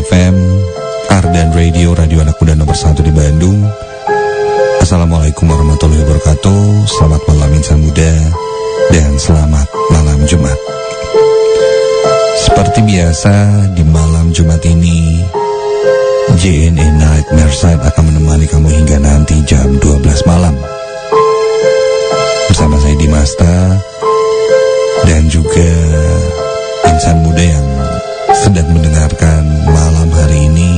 FM, Ardan Radio, radio anak muda nomor 1 di Bandung. Assalamualaikum warahmatullahi wabarakatuh. Selamat malam insan muda dan selamat malam Jumat. Seperti biasa di malam Jumat ini, JNE Nightmare Side akan menemani kamu hingga nanti jam 12 malam. Bersama saya Dimasta dan juga insan muda yang sedang mendengarkan malam hari ini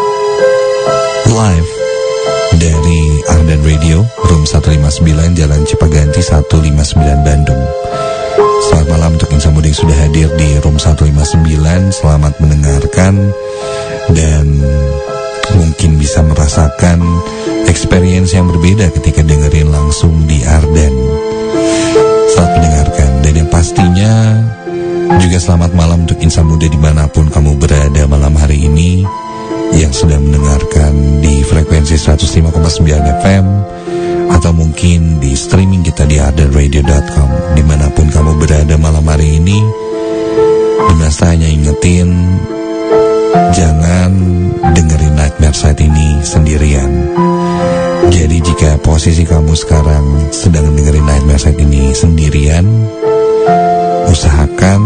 live dari Ardan Radio, Room 159, Jalan Cipaganti 159 Bandung. Selamat malam untuk insan muda yang sudah hadir di Room 159. Selamat mendengarkan dan mungkin bisa merasakan experience yang berbeda ketika dengerin langsung di Ardan. Selamat mendengarkan. Dan yang pastinya juga selamat malam untuk insan muda dimanapun kamu berada malam hari ini, yang sedang mendengarkan di frekuensi 105,9 FM atau mungkin di streaming kita di ardanradio.com. Dimanapun kamu berada malam hari ini, Dimasta hanya ingetin, jangan dengerin Nightmare Side ini sendirian. Jadi jika posisi kamu sekarang sedang dengerin Nightmare Side ini sendirian, usahakan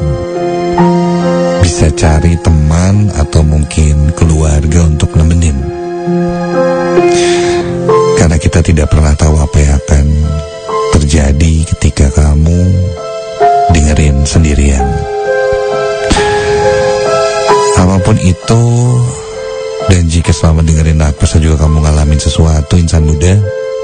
bisa cari teman atau mungkin keluarga untuk nemenin. Karena kita tidak pernah tahu apa yang akan terjadi ketika kamu dengerin sendirian. Apapun itu, dan jika selama dengerin Nightmare juga kamu ngalamin sesuatu insan muda,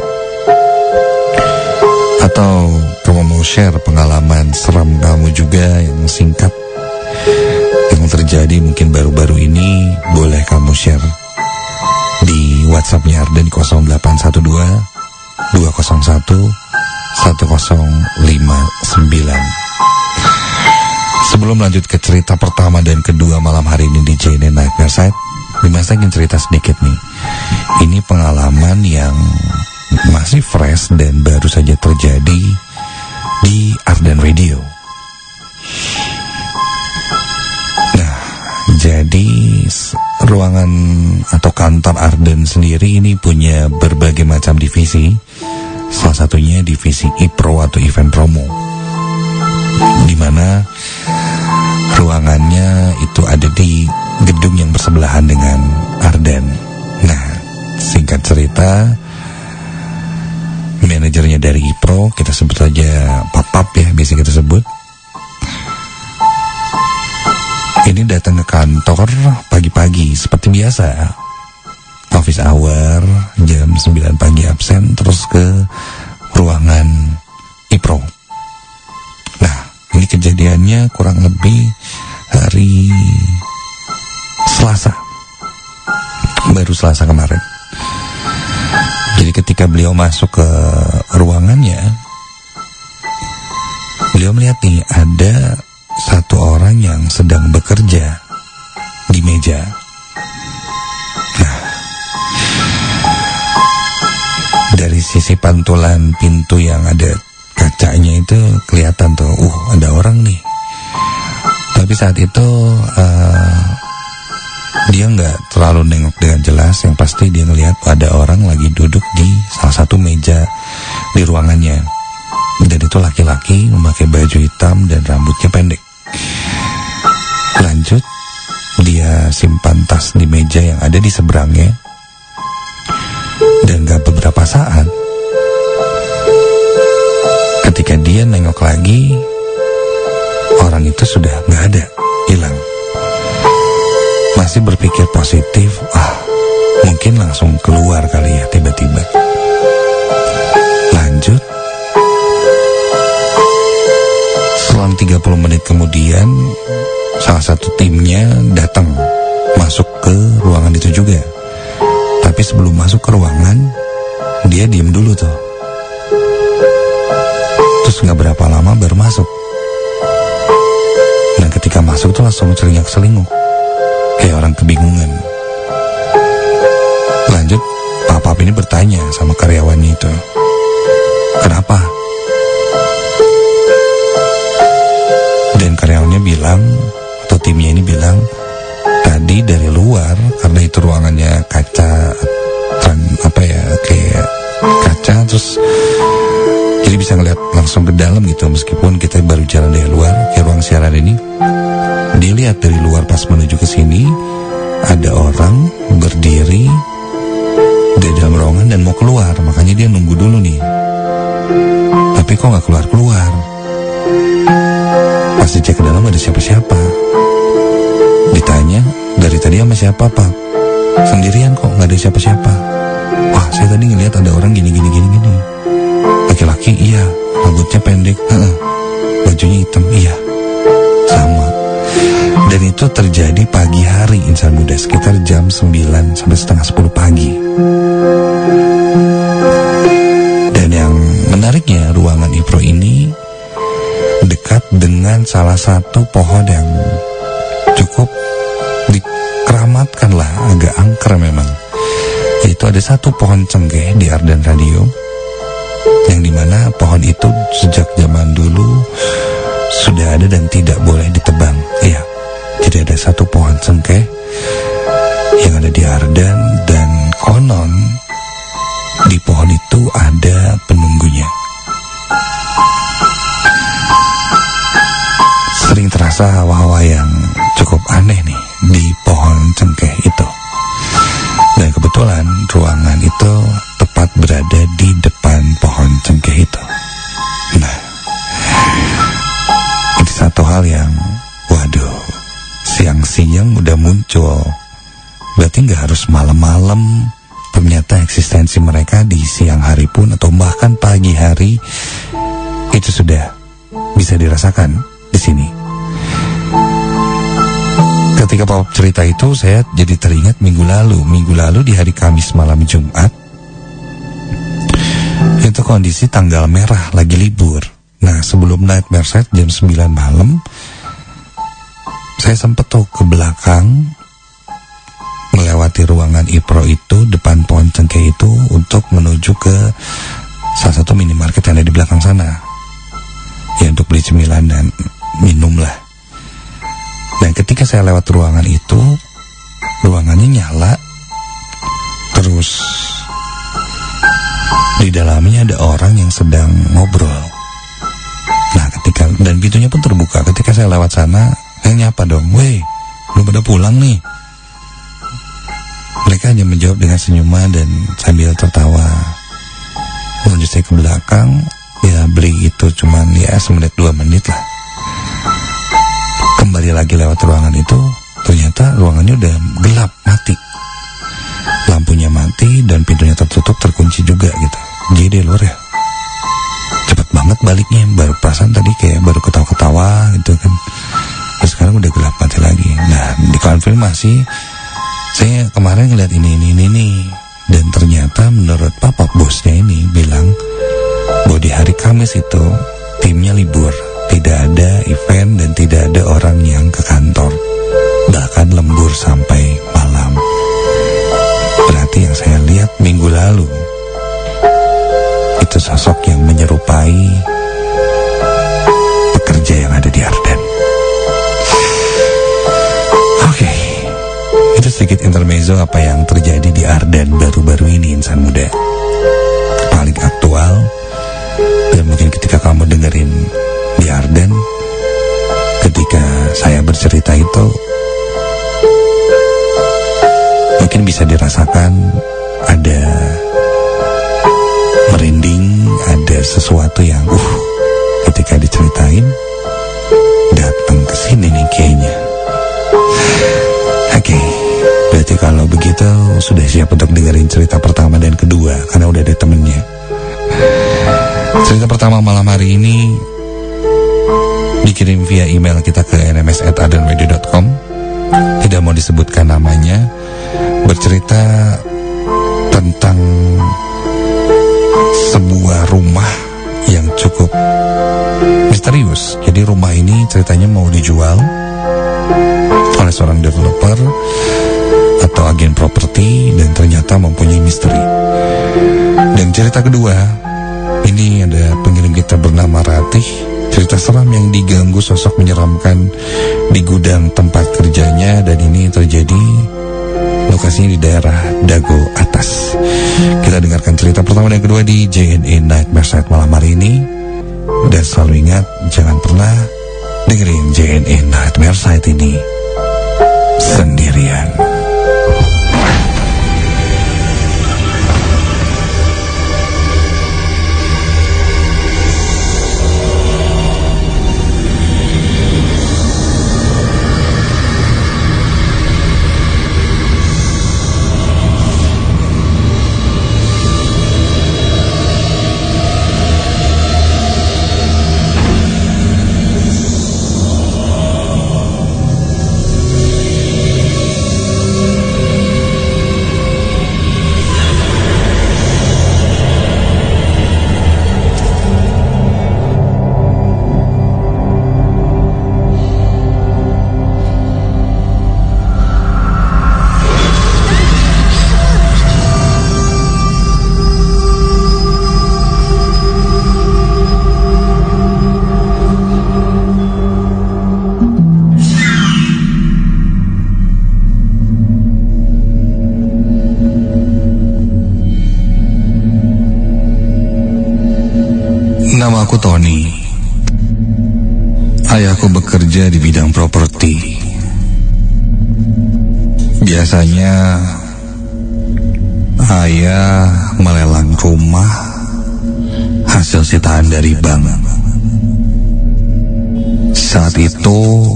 atau kamu mau share pengalaman seram kamu juga yang singkat yang terjadi mungkin baru-baru ini, boleh kamu share di WhatsApp-nya Ardan 0812 201 1059. Sebelum lanjut ke cerita pertama dan kedua malam hari ini di JNE Nightmare Side, Dimasa ingin cerita sedikit nih. Ini pengalaman yang masih fresh dan baru saja terjadi di Ardan Radio. Nah, jadi ruangan atau kantor Ardan sendiri ini punya berbagai macam divisi. Salah satunya divisi IPRO atau Event Promo, di mana ruangannya itu ada di gedung yang bersebelahan dengan Ardan. Nah, singkat cerita, manajernya dari IPRO, kita sebut saja Papap ya, biasa kita sebut, ini datang ke kantor pagi-pagi seperti biasa, office hour, jam 9 pagi absen, terus ke ruangan IPRO. Nah, ini kejadiannya kurang lebih hari Selasa, baru Selasa kemarin. Jadi ketika beliau masuk ke ruangannya, beliau melihat nih ada satu orang yang sedang bekerja di meja. Nah, dari sisi pantulan pintu yang ada kacanya itu kelihatan tuh, ada orang nih. Tapi saat itu dia nggak terlalu nengok dengan jelas. Yang pasti dia ngelihat ada orang lagi duduk di salah satu meja di ruangannya. Dan itu laki-laki memakai baju hitam dan rambutnya pendek. Lanjut, dia simpan tas di meja yang ada di seberangnya. Dan gak beberapa saat, ketika dia nengok lagi, orang itu sudah gak ada, hilang. Masih berpikir positif, mungkin langsung keluar kali ya tiba-tiba. Lanjut, selang 30 menit kemudian, salah satu timnya datang masuk ke ruangan itu juga. Tapi sebelum masuk ke ruangan, dia diem dulu tuh. Terus gak berapa lama baru masuk. Dan ketika masuk tuh langsung celingak-celinguk, kayak orang kebingungan. Lanjut, Papap ini bertanya sama karyawannya itu, kenapa? Dan karyawannya bilang, atau timnya ini bilang, tadi dari luar, karena itu ruangannya kaca, kayak kaca, terus jadi bisa ngeliat langsung ke dalam gitu. Meskipun kita baru jalan dari luar ke ruang siaran ini, dia lihat dari luar pas menuju ke sini ada orang berdiri di dalam ruangan dan mau keluar. Makanya dia nunggu dulu nih, tapi kok gak keluar-keluar. Pas dicek ke dalam ada siapa-siapa. Ditanya, dari tadi sama siapa Pak? Sendirian kok, gak ada siapa-siapa. Wah, saya tadi ngeliat ada orang gini. Laki-laki, iya. Rambutnya pendek, bajunya hitam, iya. Sama. Dan itu terjadi pagi hari, insan muda, sekitar jam 9 sampai setengah 10 pagi. Dan yang menariknya, ruangan IPRO ini dekat dengan salah satu pohon yang cukup dikeramatkan lah, agak angker memang. Yaitu ada satu pohon cengkeh di Ardan Radio, yang dimana pohon itu sejak zaman dulu sudah ada dan tidak boleh ditebang. Iya, jadi ada satu pohon cengkeh yang ada di Ardan, dan konon di pohon itu ada penunggunya. Sering terasa hawa-hawa yang cukup aneh nih di pohon cengkeh itu. Dan kebetulan ruangan itu tepat berada di depan pohon cengkeh itu. Nah, ini satu hal yang, waduh, siang-siang udah muncul. Berarti gak harus malam-malam. Ternyata eksistensi mereka di siang hari pun atau bahkan pagi hari itu sudah bisa dirasakan di sini. Ketika Pop cerita itu, saya jadi teringat minggu lalu di hari Kamis malam Jumat, itu kondisi tanggal merah, lagi libur. Nah, sebelum Nightmare Set jam 9 malam, saya sempat tuh ke belakang melewati ruangan IPRO itu, depan pohon cengkeh itu, untuk menuju ke salah satu minimarket yang ada di belakang sana, ya, untuk beli cemilan dan minum lah. Dan ketika saya lewat ruangan itu, ruangannya nyala, terus di dalamnya ada orang yang sedang ngobrol. Nah, dan pintunya pun terbuka. Ketika saya lewat sana, saya nyapa dong, "Weh, belum pada pulang nih?" Mereka hanya menjawab dengan senyuman dan sambil tertawa. Lanjut saya ke belakang, ya beli itu cuman ya 1-2 menit lah. Kembali lagi lewat ruangan itu, ternyata ruangannya udah gelap, mati. Lampunya mati dan pintunya tertutup, terkunci juga gitu. Jadi luar ya, cepet banget baliknya. Baru perasaan tadi kayak baru ketawa-ketawa gitu kan, terus sekarang udah gelap, mati lagi. Nah, dikonfirmasi, saya kemarin ngeliat ini. Dan ternyata menurut papa bosnya ini bilang bahwa di hari Kamis itu timnya libur. Tidak ada event dan tidak ada orang yang ke kantor. Bahkan lembur sampai malam. Berarti yang saya lihat minggu lalu itu sosok yang menyerupai pekerja yang ada di Ardan. Oke, itu sedikit intermezzo apa yang terjadi di Ardan baru-baru ini, insan muda. Paling aktual, dan mungkin ketika kamu dengerin di Ardan, ketika saya bercerita itu, mungkin bisa dirasakan ada merinding, ada sesuatu yang ketika diceritain datang ke sini nih kayaknya. Oke, berarti kalau begitu sudah siap untuk dengerin cerita pertama dan kedua, karena udah ada temennya. Cerita pertama malam hari ini dikirim via email kita ke nms@ardanradio.com. Tidak mau disebutkan namanya. Bercerita tentang sebuah rumah yang cukup misterius. Jadi rumah ini ceritanya mau dijual oleh seorang developer atau agen properti, dan ternyata mempunyai misteri. Dan cerita kedua, ini ada pengirim kita bernama Ratih Cerita seram yang diganggu sosok menyeramkan di gudang tempat kerjanya, dan ini terjadi lokasinya di daerah Dago Atas. Kita dengarkan cerita pertama dan kedua di JNE Nightmare Site malam hari ini. Dan selalu ingat, jangan pernah dengerin JNE Nightmare Site ini sendirian. Nama aku Tony. Ayahku bekerja di bidang properti. Biasanya ayah melelang rumah hasil sitaan dari bank. Saat itu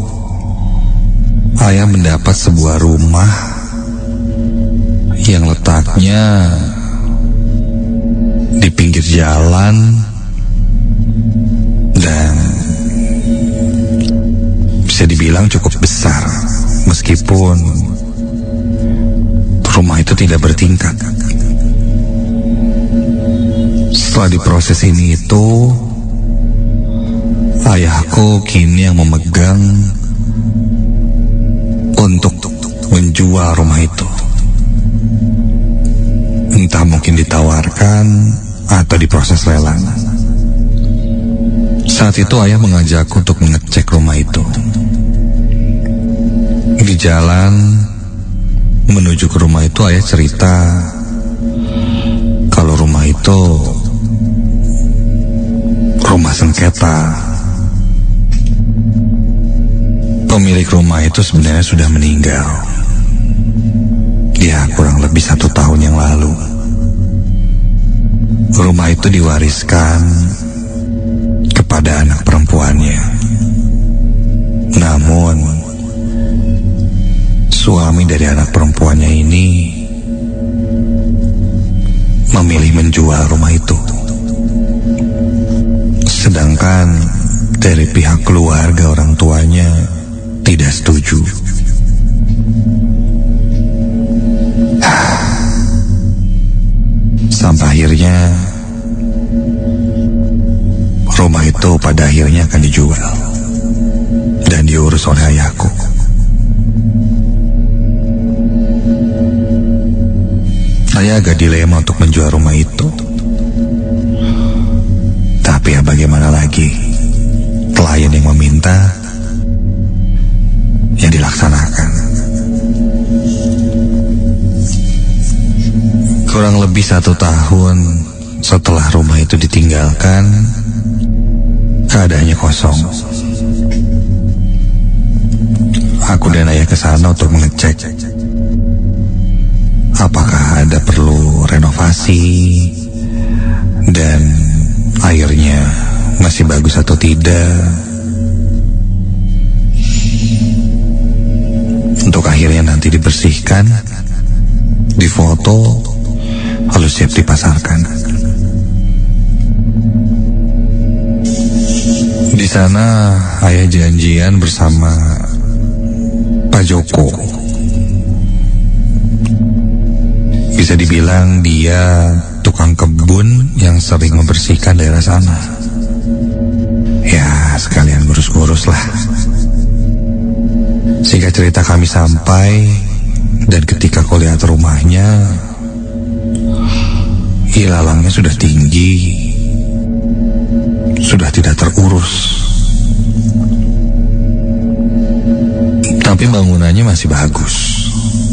ayah mendapat sebuah rumah yang letaknya di pinggir jalan dan bisa dibilang cukup besar, meskipun rumah itu tidak bertingkat. Setelah diproses ini itu, ayahku kini yang memegang untuk menjual rumah itu. Entah mungkin ditawarkan atau diproses lelang. Saat itu ayah mengajakku untuk mengecek rumah itu. Di jalan menuju ke rumah itu, ayah cerita kalau rumah itu rumah sengketa. Pemilik rumah itu sebenarnya sudah meninggal. Ya, kurang lebih 1 tahun yang lalu. Rumah itu diwariskan kepada anak perempuannya. Namun suami dari anak perempuannya ini memilih menjual rumah itu. Sedangkan dari pihak keluarga orang tuanya tidak setuju. Sampai akhirnya rumah itu pada akhirnya akan dijual dan diurus oleh ayahku. Saya agak dilema untuk menjual rumah itu. Tapi ya bagaimana lagi, klien yang meminta, yang dilaksanakan. Kurang lebih 1 tahun setelah rumah itu ditinggalkan, keadaannya kosong. Aku dan ayah ke sana untuk mengecek apakah ada perlu renovasi dan airnya masih bagus atau tidak. Untuk akhirnya nanti dibersihkan, difoto, lalu siap dipasarkan. Di sana ayah janjian bersama Pak Joko. Bisa dibilang dia tukang kebun yang sering membersihkan daerah sana. Ya, sekalian ngurus-ngurus lah. Singkat cerita kami sampai, dan ketika aku lihat rumahnya, ilalangnya sudah tinggi, sudah tidak terurus. Tapi bangunannya masih bagus.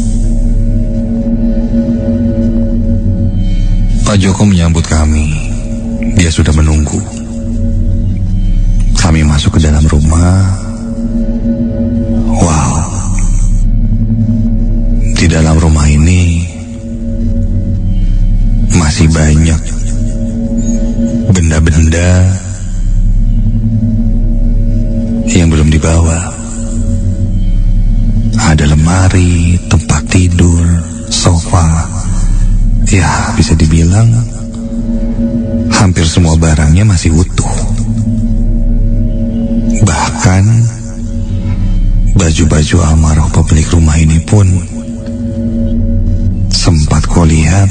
Pak Joko menyambut kami. Dia sudah menunggu. Kami masuk ke dalam rumah. Wow. Di dalam rumah ini masih banyak benda-benda yang belum dibawa. Ada lemari, tempat tidur, sofa. Ya, bisa dibilang hampir semua barangnya masih utuh. Bahkan baju-baju almarhum pemilik rumah ini pun sempat kau lihat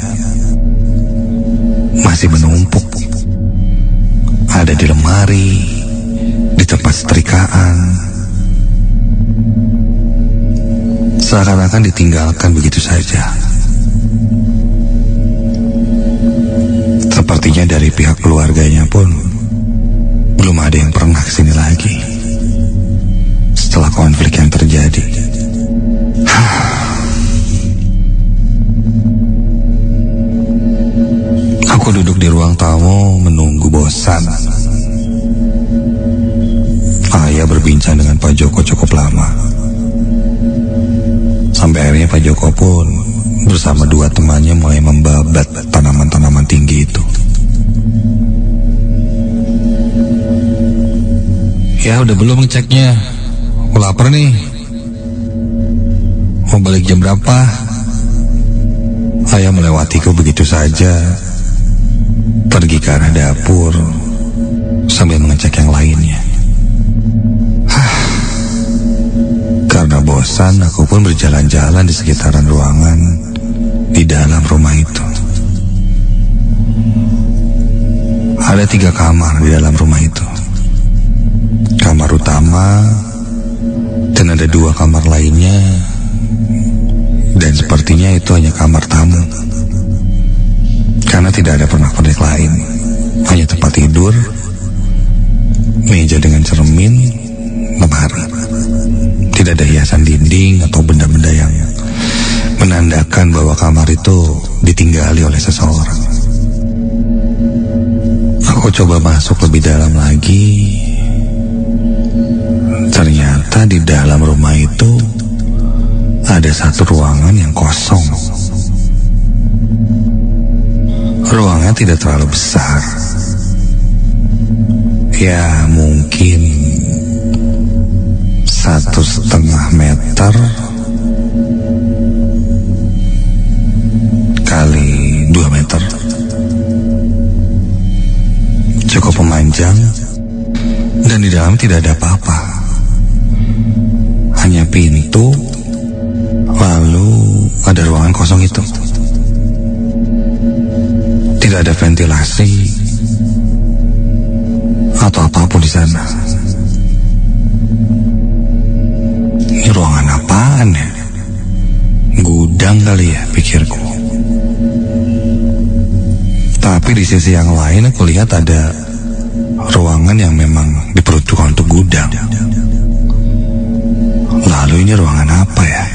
masih menumpuk. Ada di lemari, di tempat setrikaan. Seakan-akan ditinggalkan begitu saja. Sepertinya dari pihak keluarganya pun belum ada yang pernah kesini lagi setelah konflik yang terjadi. Aku duduk di ruang tamu menunggu bosan. Ayah berbincang dengan Pak Joko cukup lama. Sampai akhirnya Pak Joko pun bersama dua temannya mulai membabat tanaman-tanaman tinggi itu. Ya udah belum ngeceknya. Aku lapar nih. Mau balik jam berapa? Ayah melewatiku begitu saja, pergi ke arah dapur sambil mengecek yang lainnya. Karena bosan, aku pun berjalan-jalan di sekitaran ruangan di dalam rumah itu. Ada 3 kamar di dalam rumah itu. Kamar utama, dan ada 2 kamar lainnya, dan sepertinya itu hanya kamar tamu. Karena tidak ada pernak-pernik lain, hanya tempat tidur, meja dengan cermin, lemari. Tidak ada hiasan dinding atau benda-benda yang menandakan bahwa kamar itu ditinggali oleh seseorang. Aku coba masuk lebih dalam lagi. Ternyata di dalam rumah itu ada satu ruangan yang kosong. Ruangannya tidak terlalu besar. Ya mungkin 1,5 meter kali 2 meter. Cukup memanjang, dan di dalam tidak ada apa-apa. Hanya pintu, lalu ada ruangan kosong itu. Tidak ada ventilasi atau apapun di sana. Ini ruangan apaan ya? Gudang kali ya, pikirku. Tapi di sisi yang lain aku lihat ada ruangan yang memang diperuntukkan untuk gudang. Lalu ini ruangan apa ya?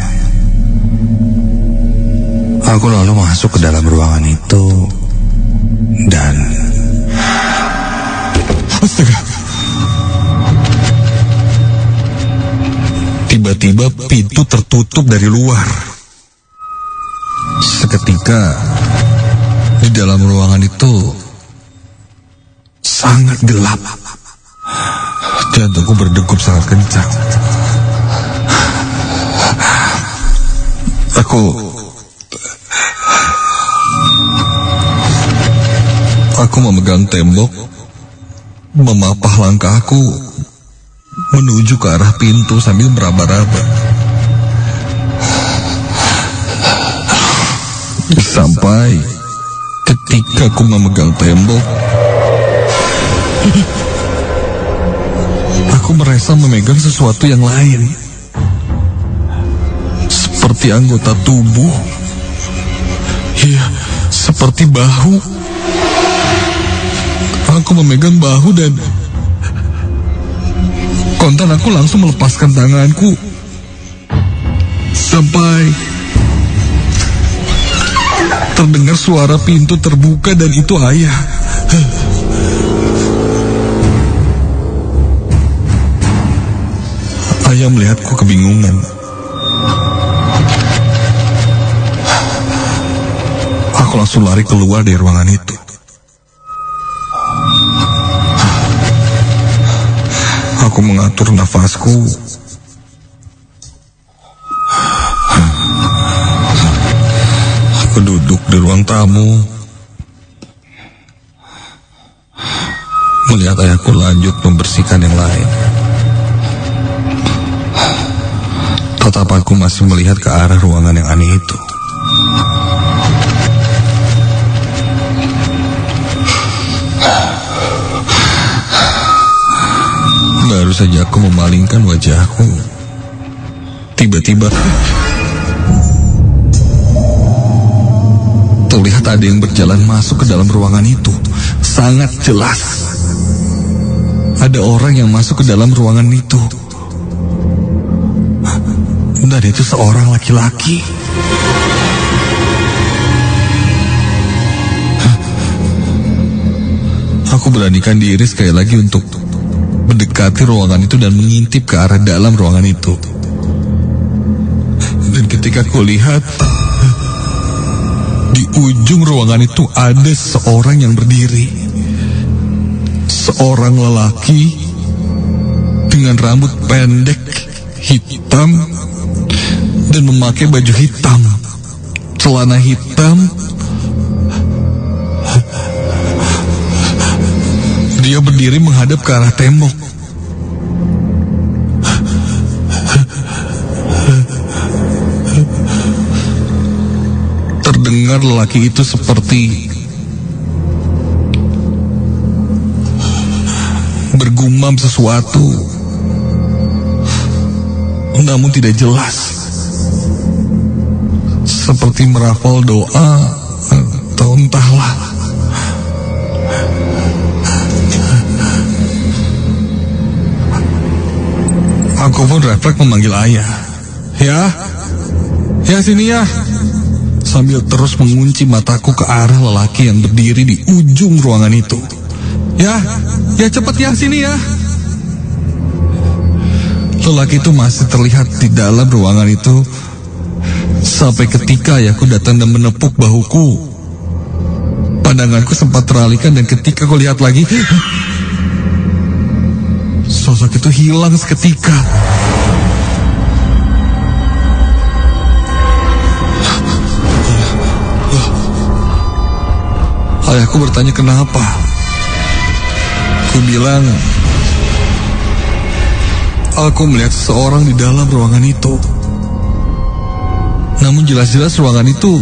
Aku lalu masuk ke dalam ruangan itu dan astaga, tiba-tiba pintu tertutup dari luar. Seketika di dalam ruangan itu sangat gelap. Jantungku berdegup sangat kencang. Aku memegang tembok, memapah langkahku menuju ke arah pintu sambil meraba-raba. Sampai ketika aku memegang tembok, aku merasa memegang sesuatu yang lain. Seperti anggota tubuh. Iya, seperti bahu. Aku memegang bahu dan kontan aku langsung melepaskan tanganku. Sampai terdengar suara pintu terbuka dan itu ayah. Ayah melihatku kebingungan. Aku langsung lari keluar dari ruangan itu. Aku mengatur nafasku. Aku duduk di ruang tamu, melihat ayahku lanjut membersihkan yang lain. Tatapanku masih melihat ke arah ruangan yang aneh itu. Baru saja aku memalingkan wajahku, tiba-tiba terlihat ada yang berjalan masuk ke dalam ruangan itu. Sangat jelas ada orang yang masuk ke dalam ruangan itu. Dan itu seorang laki-laki. Aku beranikan diri sekali lagi untuk mendekati ruangan itu dan mengintip ke arah dalam ruangan itu. Dan ketika aku lihat, di ujung ruangan itu ada seorang yang berdiri. Seorang lelaki dengan rambut pendek hitam dan memakai baju hitam, celana hitam. Dia berdiri menghadap ke arah tembok. Terdengar lelaki itu seperti bergumam sesuatu, namun tidak jelas. Seperti merafal doa atau entahlah. Aku pun refleks memanggil ayah. Ya sini ya. Sambil terus mengunci mataku ke arah lelaki yang berdiri di ujung ruangan itu. Ya cepat ya, sini ya. Lelaki itu masih terlihat di dalam ruangan itu sampai ketika ayahku datang dan menepuk bahuku. Pandanganku sempat teralihkan dan ketika aku lihat lagi, sosok itu hilang seketika. Ayahku bertanya kenapa. Aku bilang, aku melihat seseorang di dalam ruangan itu. Namun jelas-jelas ruangan itu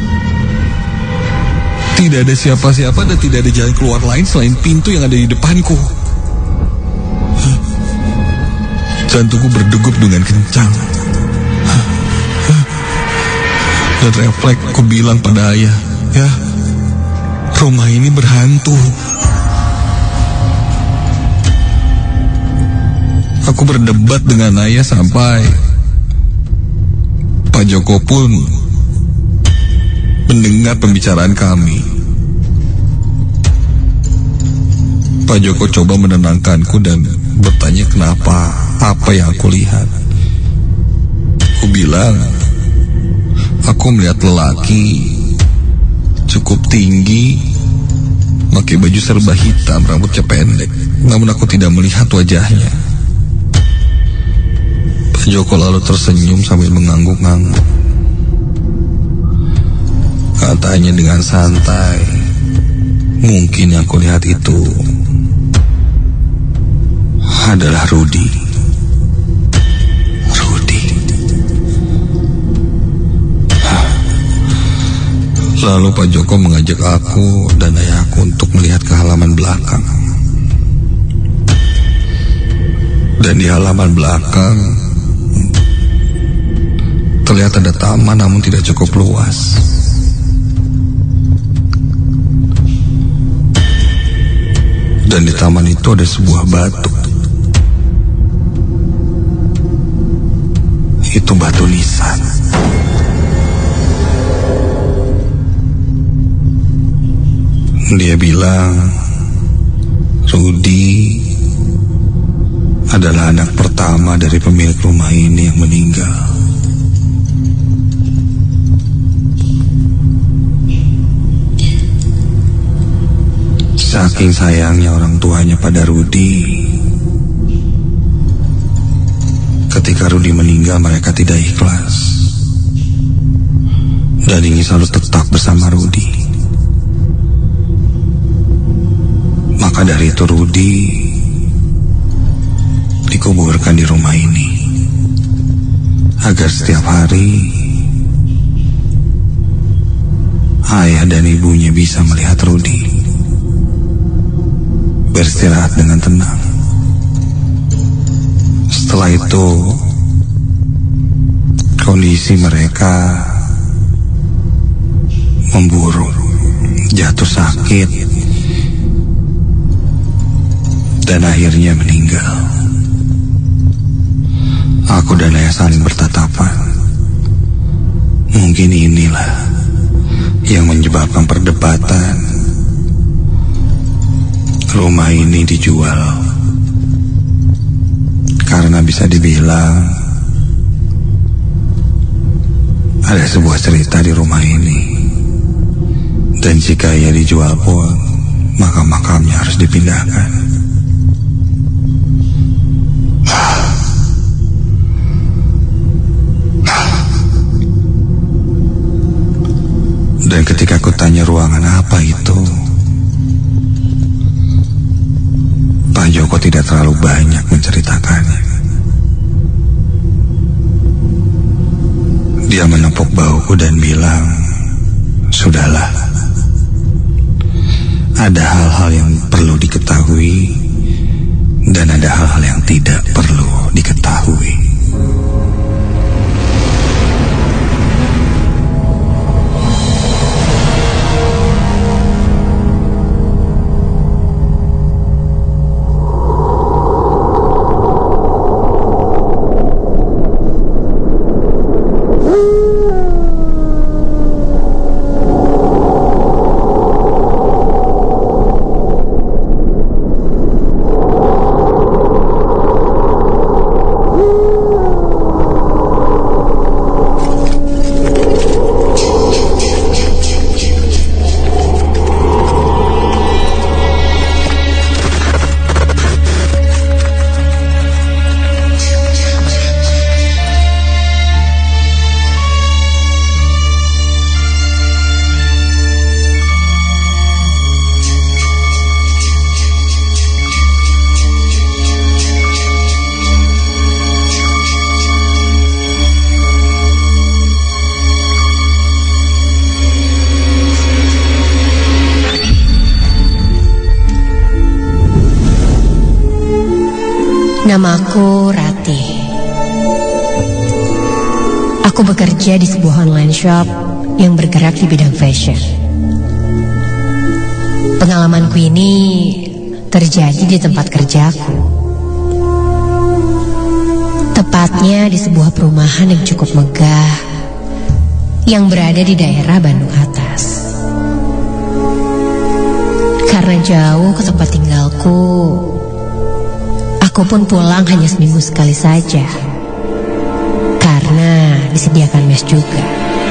tidak ada siapa-siapa dan tidak ada jalan keluar lain selain pintu yang ada di depanku. Jantungku berdegup dengan kencang. Dan refleks aku bilang pada ayah, ya, rumah ini berhantu. Aku berdebat dengan ayah sampai Pak Joko pun mendengar pembicaraan kami. Pak Joko coba menenangkanku dan bertanya kenapa, apa yang aku lihat. Aku bilang, aku melihat lelaki cukup tinggi, pakai baju serba hitam, rambutnya pendek, namun aku tidak melihat wajahnya. Pak Joko lalu tersenyum sambil mengangguk-angguk. Katanya dengan santai, mungkin yang aku lihat itu adalah Rudy. Lalu Pak Joko mengajak aku dan ayahku untuk melihat ke halaman belakang. Dan di halaman belakang terlihat ada taman namun tidak cukup luas. Dan di taman itu ada sebuah batu. Itu batu nisan. Dia bilang Rudi adalah anak pertama dari pemilik rumah ini yang meninggal. Saking sayangnya orang tuanya pada Rudi, ketika Rudi meninggal mereka tidak ikhlas dan ingin selalu tetap bersama Rudi. Maka dari itu Rudi dikuburkan di rumah ini agar setiap hari ayah dan ibunya bisa melihat Rudi beristirahat dengan tenang. Setelah itu kondisi mereka memburuk, jatuh sakit, dan akhirnya meninggal. Aku dan ayah saling bertatapan. Mungkin inilah yang menyebabkan perdebatan. Rumah ini dijual karena bisa dibilang ada sebuah cerita di rumah ini. Dan jika ia dijual pun, maka makamnya harus dipindahkan. Dan ketika aku tanya ruangan apa itu, Pak Joko tidak terlalu banyak menceritakannya. Dia menepuk bahuku dan bilang, "Sudahlah. Ada hal-hal yang perlu diketahui dan ada hal-hal yang tidak perlu diketahui." Namaku Ratih. Aku bekerja di sebuah online shop yang bergerak di bidang fashion. Pengalamanku ini terjadi di tempat kerjaku. Tepatnya di sebuah perumahan yang cukup megah yang berada di daerah Bandung Atas. Karena jauh ke tempat tinggalku, aku pun pulang hanya seminggu sekali saja, karena disediakan mes juga.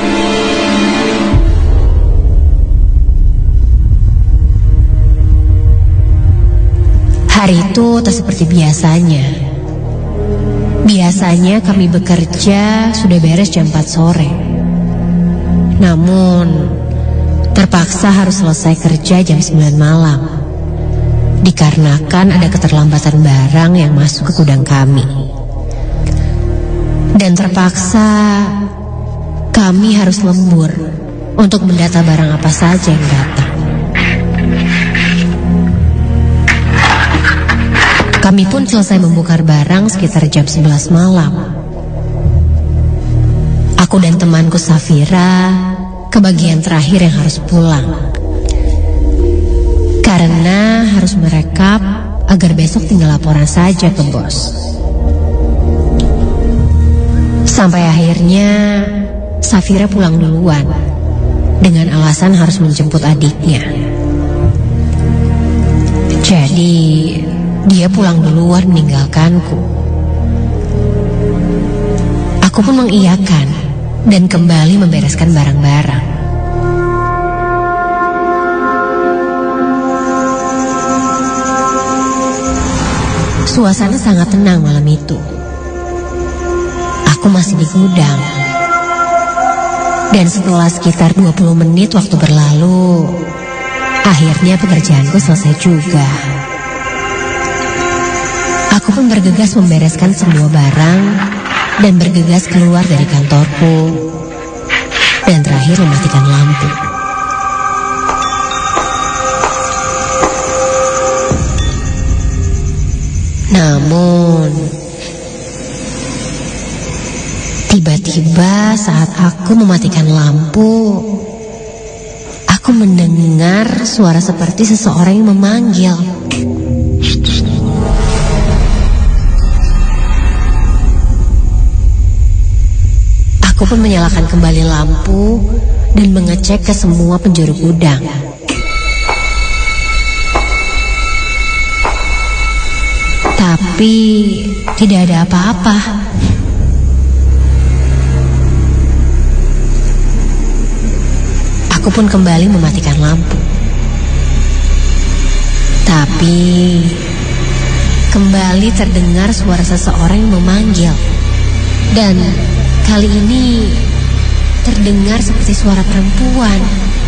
Hari itu tak seperti biasanya. Biasanya kami bekerja sudah beres jam 4 sore. Namun, terpaksa harus selesai kerja jam 9 malam. Dikarenakan ada keterlambatan barang yang masuk ke gudang kami. Dan terpaksa kami harus lembur untuk mendata barang apa saja yang datang. Kami pun selesai membongkar barang sekitar jam 11 malam. Aku dan temanku Safira ke bagian terakhir yang harus pulang. Karena harus merekap agar besok tinggal laporan saja ke bos. Sampai akhirnya Safira pulang duluan dengan alasan harus menjemput adiknya. Jadi dia pulang duluan meninggalkanku. Aku pun mengiyakan dan kembali membereskan barang-barang. Suasana sangat tenang malam itu. Aku masih di gudang. Dan setelah sekitar 20 menit waktu berlalu, akhirnya pekerjaanku selesai juga. Aku pun bergegas membereskan semua barang dan bergegas keluar dari kantorku. Dan terakhir mematikan lampu. Namun, tiba-tiba saat aku mematikan lampu, aku mendengar suara seperti seseorang yang memanggil. Aku pun menyalakan kembali lampu dan mengecek ke semua penjuru gudang. Tapi tidak ada apa-apa. Aku pun kembali mematikan lampu. Tapi kembali terdengar suara seseorang yang memanggil. Dan kali ini terdengar seperti suara perempuan.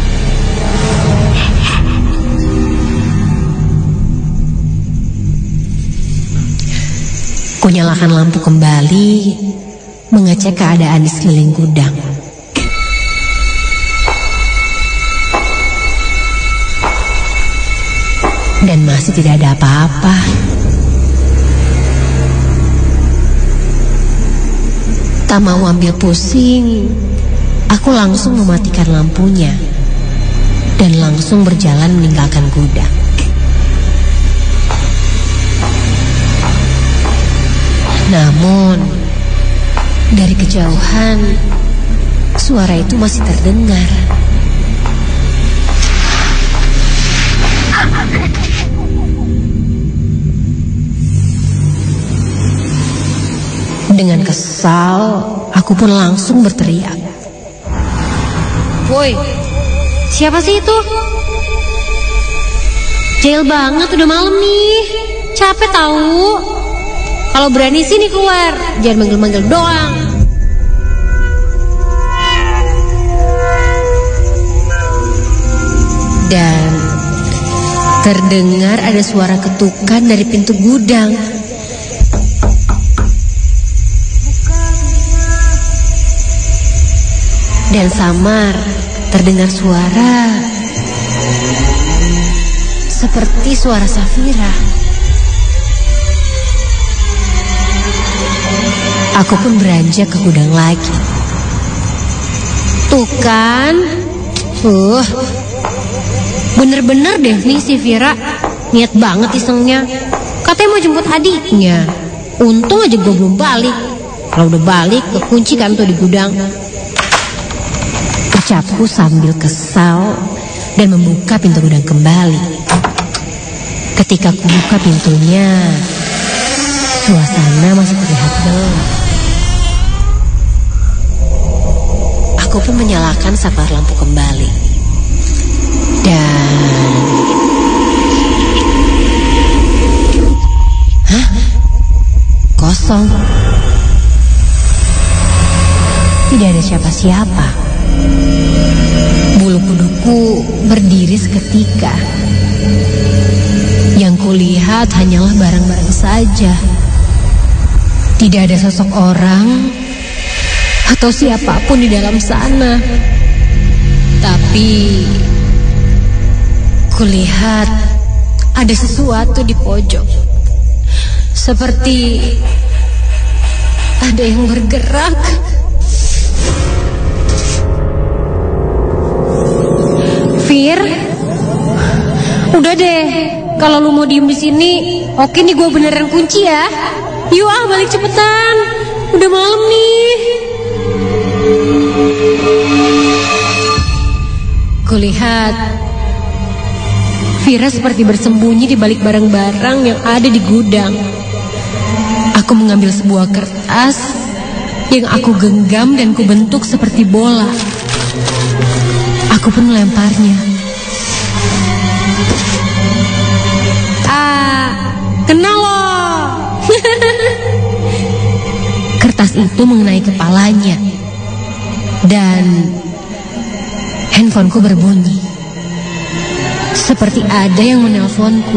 Kunyalakan lampu kembali, mengecek keadaan di sekeliling gudang. Dan masih tidak ada apa-apa. Tak mau ambil pusing, aku langsung mematikan lampunya dan langsung berjalan meninggalkan gudang. Namun, dari kejauhan, suara itu masih terdengar. Dengan kesal, aku pun langsung berteriak. Woi, siapa sih itu? Jail banget, udah malam nih. Capek tahu. Kalau berani sini keluar, jangan manggil-manggil doang. Dan terdengar ada suara ketukan dari pintu gudang. Dan samar terdengar suara seperti suara Safira. Aku pun beranjak ke gudang lagi. Tuh kan, bener-bener deh nih si Vira. Niat banget isengnya. Katanya mau jemput adiknya. Untung aja gue belum balik. Kalau udah balik, kekunci kan tuh di gudang. Ucapku sambil kesal dan membuka pintu gudang kembali. Ketika ku buka pintunya, suasana masih terlihat gelap. Aku pun menyalakan saklar lampu kembali. Dan kosong. Tidak ada siapa-siapa. Bulu kuduku berdiri seketika. Yang kulihat hanyalah barang-barang saja. Tidak ada sosok orang atau siapapun di dalam sana. Tapi kulihat ada sesuatu di pojok. Seperti ada yang bergerak. Fir, udah deh. Kalau lu mau diem di sini, oke nih gue beneran kunci ya. Yuk balik cepetan. Udah malam nih. Kulihat Fira seperti bersembunyi di balik barang-barang yang ada di gudang. Aku mengambil sebuah kertas yang aku genggam dan kubentuk seperti bola. Aku pun melemparnya. Kena loh. Kertas itu mengenai kepalanya. Dan handphoneku berbunyi. Seperti ada yang menelponku.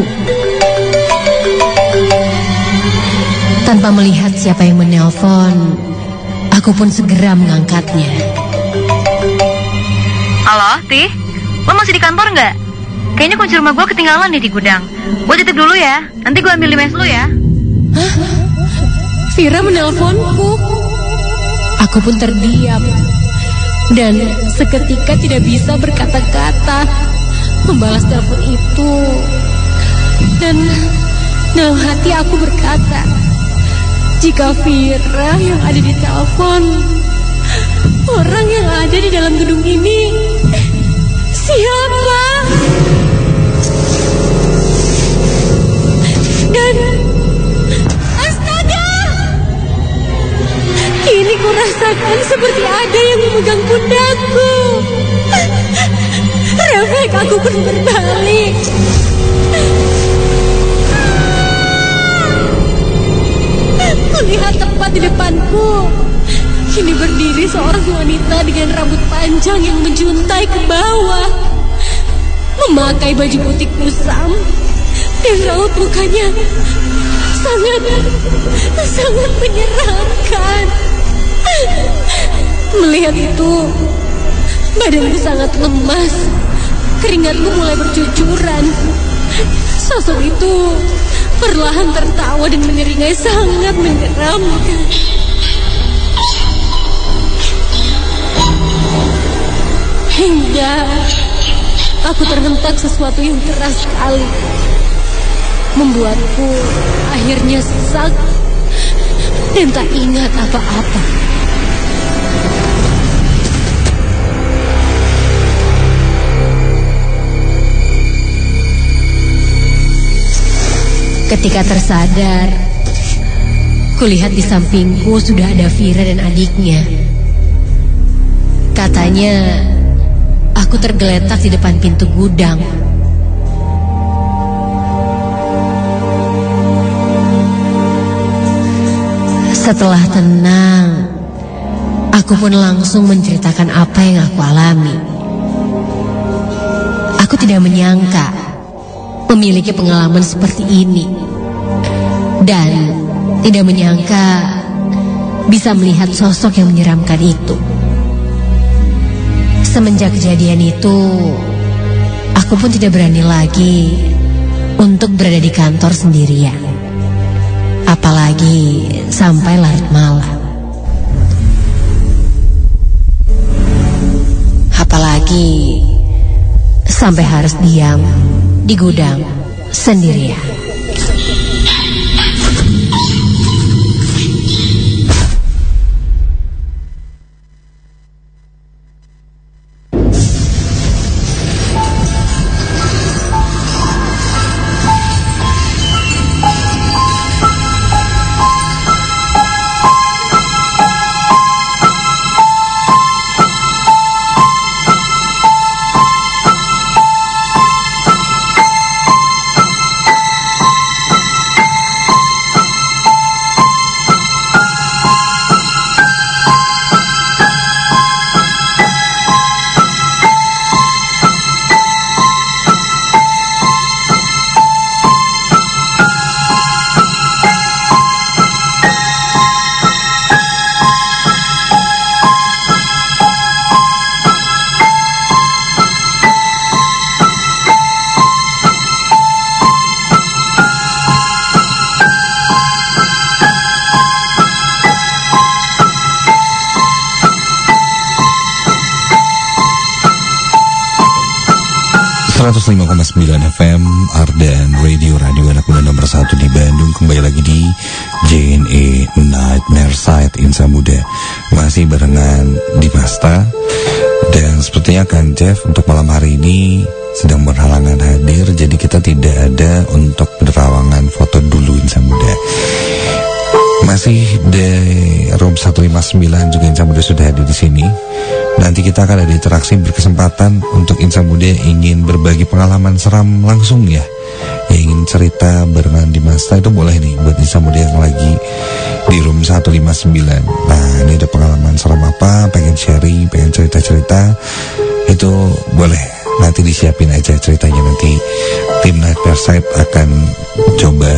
Tanpa melihat siapa yang menelpon, aku pun segera mengangkatnya. Halo, Tih? Lo masih di kantor nggak? Kayaknya kunci rumah gue ketinggalan nih di gudang. Gue titip dulu ya, nanti gue ambil di mes lu ya. Hah? Fira menelponku. Aku pun terdiam. Dan seketika tidak bisa berkata-kata membalas telepon itu. Dan dalam hati aku berkata, jika Fira yang ada di telepon, orang yang ada di dalam gedung ini siapa? Dan astaga, kini ku rasakan seperti ada yang memegang pundaku. Refleks aku pun berbalik. Kulihat tepat di depanku, kini berdiri seorang wanita dengan rambut panjang yang menjuntai ke bawah, memakai baju putih kusam dan raut mukanya sangat menyeramkan. Melihat itu, badanku sangat lemas, keringatku mulai bercucuran. Sosok itu perlahan tertawa dan menyeringai sangat menyeramkan. Hingga aku terhentak sesuatu yang keras sekali, membuatku akhirnya sesak dan tak ingat apa-apa. Ketika tersadar, kulihat di sampingku sudah ada Fira dan adiknya. Katanya, aku tergeletak di depan pintu gudang. Setelah tenang, aku pun langsung menceritakan apa yang aku alami. Aku tidak menyangka memiliki pengalaman seperti ini, dan tidak menyangka bisa melihat sosok yang menyeramkan itu. Semenjak kejadian itu, aku pun tidak berani lagi untuk berada di kantor sendirian, apalagi sampai larut malam. Apalagi sampai harus diam di gudang sendirian. FM Ardan Radio Anak Muda nomor 1 di Bandung. Kembali lagi di JNE Nightmare Side Insa Muda. Masih barengan di Masta Dan sepertinya Kang Jeff untuk malam hari ini sedang berhalangan hadir, jadi kita tidak ada untuk penerawangan foto dulu Insan Muda. Masih di room 159 juga Insan Muda sudah hadir di sini. Nanti kita akan ada interaksi berkesempatan untuk Insan Muda ingin berbagi pengalaman seram langsung ya. Yang ingin cerita barengan di Masta itu boleh nih buat Insan Muda yang lagi di room 159. Nah, ini ada pengalaman seram apa, pengen sharing, pengen cerita-cerita, itu boleh. Nanti disiapin aja ceritanya, nanti tim Night Perside akan coba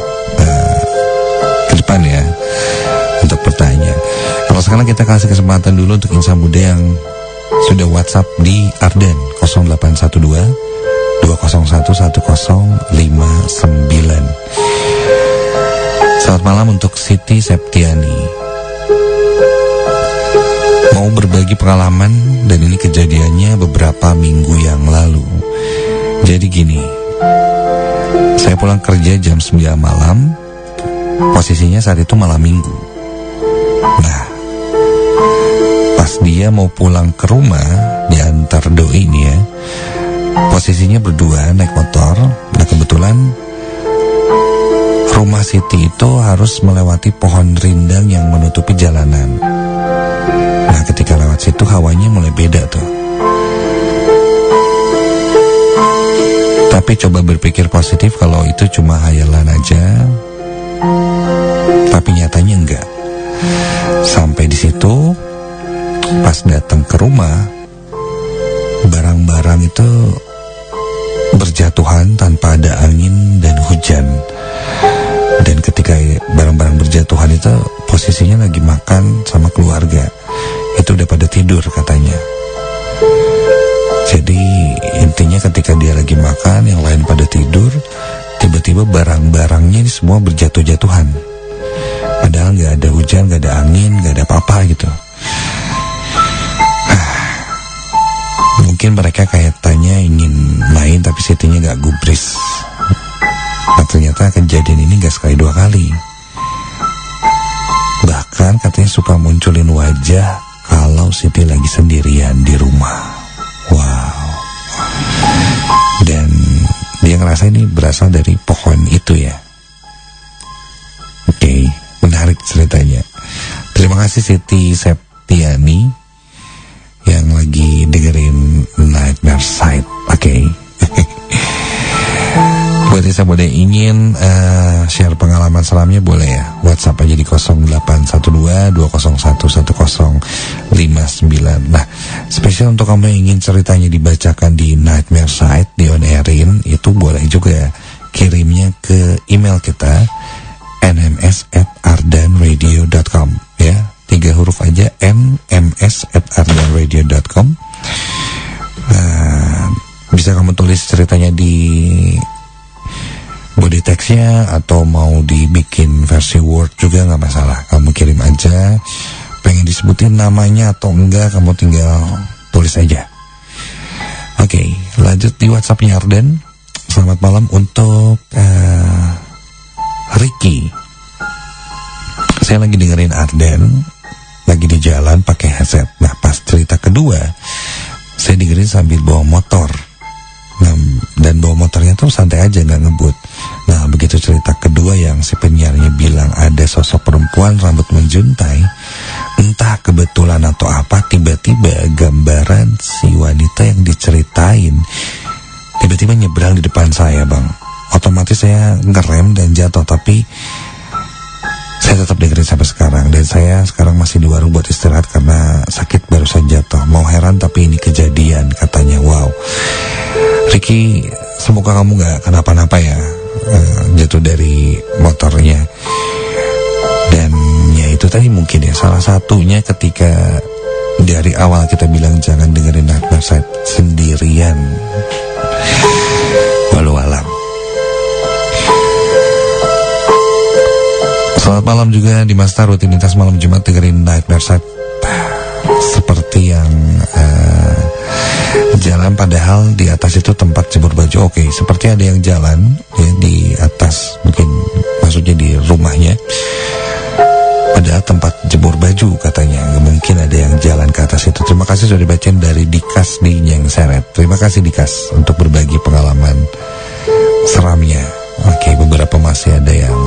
ke depan ya untuk bertanya. Kalau sekarang kita kasih kesempatan dulu untuk Insan Muda yang sudah WhatsApp di Arden 0812 201 1059. Selamat malam untuk Siti Septiani. Mau berbagi pengalaman dan ini kejadiannya beberapa minggu yang lalu. Jadi gini, saya pulang kerja jam 9 malam, posisinya saat itu malam minggu. Nah, pas dia mau pulang ke rumah, diantar doi ini ya, posisinya berdua naik motor. Nah kebetulan rumah Siti itu harus melewati pohon rindang yang menutupi jalanan. Nah ketika lewat situ hawanya mulai beda tuh. Tapi coba berpikir positif kalau itu cuma hayalan aja. Tapi nyatanya enggak. Sampai di situ, pas datang ke rumah, barang-barang itu berjatuhan tanpa ada angin dan hujan. Dan ketika barang-barang berjatuhan itu posisinya lagi makan sama keluarga. Itu udah pada tidur katanya. Jadi intinya ketika dia lagi makan, yang lain pada tidur, tiba-tiba barang-barangnya ini semua berjatuh-jatuhan. Padahal gak ada hujan, gak ada angin, gak ada apa-apa gitu. Mungkin mereka kayak tanya ingin main tapi Sitinya gak gubris. Nah ternyata kejadian ini gak sekali dua kali. Bahkan katanya suka munculin wajah kalau Siti lagi sendirian di rumah. Wow. Dan dia ngerasa ini berasal dari pohon itu ya. Oke, menarik ceritanya. Terima kasih Siti Septiani yang lagi dengerin Nightmare Side. Oke. Buat Insan Muda ingin share pengalaman seramnya boleh ya, WhatsApp aja di 0812 201 1059. Nah, spesial untuk kamu yang ingin ceritanya dibacakan di Nightmare Side, di on airin, itu boleh juga kirimnya ke email kita nms@ardanradio.com ya. 3 huruf aja, nms@ardanradio.com. Bisa kamu tulis ceritanya di body text-nya atau mau dibikin versi Word juga gak masalah. Kamu kirim aja. Pengen disebutin namanya atau enggak, kamu tinggal tulis aja. Oke, lanjut di WhatsApp-nya Arden. Selamat malam untuk Ricky. Saya lagi dengerin Arden, lagi di jalan pakai headset. Nah pas cerita kedua, saya dengerin sambil bawa motor. Nah, dan bawa motornya tuh santai aja, gak ngebut. Nah begitu cerita kedua yang si penyiarnya bilang ada sosok perempuan rambut menjuntai, entah kebetulan atau apa, tiba-tiba gambaran si wanita yang diceritain tiba-tiba nyebrang di depan saya bang. Otomatis saya ngerem dan jatuh, tapi saya tetap dengerin sampai sekarang. Dan saya sekarang masih di warung buat istirahat karena sakit barusan jatuh. Mau heran tapi ini kejadian katanya. Wow Ricky, semoga kamu gak kenapa-napa ya, jatuh dari motornya. Dan ya itu tadi mungkin ya salah satunya ketika dari awal kita bilang jangan dengerin Nightmare Side sendirian. Walau alam. Selamat malam juga di Master, rutinitas malam Jumat dengerin Nightmare Side. Seperti yang jalan padahal di atas itu tempat jemur baju. Oke, seperti ada yang jalan ya di atas, mungkin maksudnya di rumahnya. adalah tempat jemur baju katanya. Mungkin ada yang jalan ke atas itu. Terima kasih sudah dibacain dari Dikas di Nyengseret. Terima kasih Dikas untuk berbagi pengalaman seramnya. Oke, beberapa masih ada yang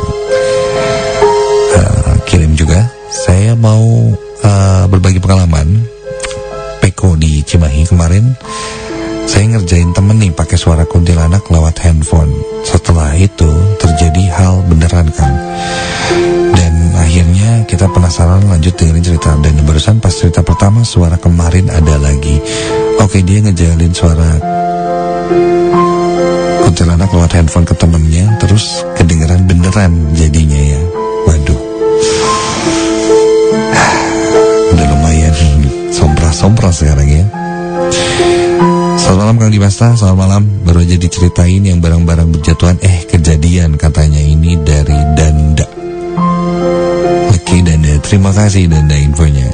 kirim juga. Saya mau berbagi pengalaman. Peko di Cimahi kemarin, saya ngerjain temen nih pakai suara kuntilanak lewat handphone. Setelah itu terjadi hal beneran kan. Dan akhirnya kita penasaran lanjut dengerin cerita. Dan barusan pas cerita pertama suara kemarin ada lagi. Oke, dia ngejalin suara kuntilanak lewat handphone ke temennya, terus kedengeran beneran jadinya ya. Waduh, udah lumayan sompras sekarang ya. Selamat malam Kang Dimasta, selamat malam. Baru aja diceritain yang barang-barang berjatuhan. Kejadian katanya ini dari Danda. Oke Danda, terima kasih Danda infonya.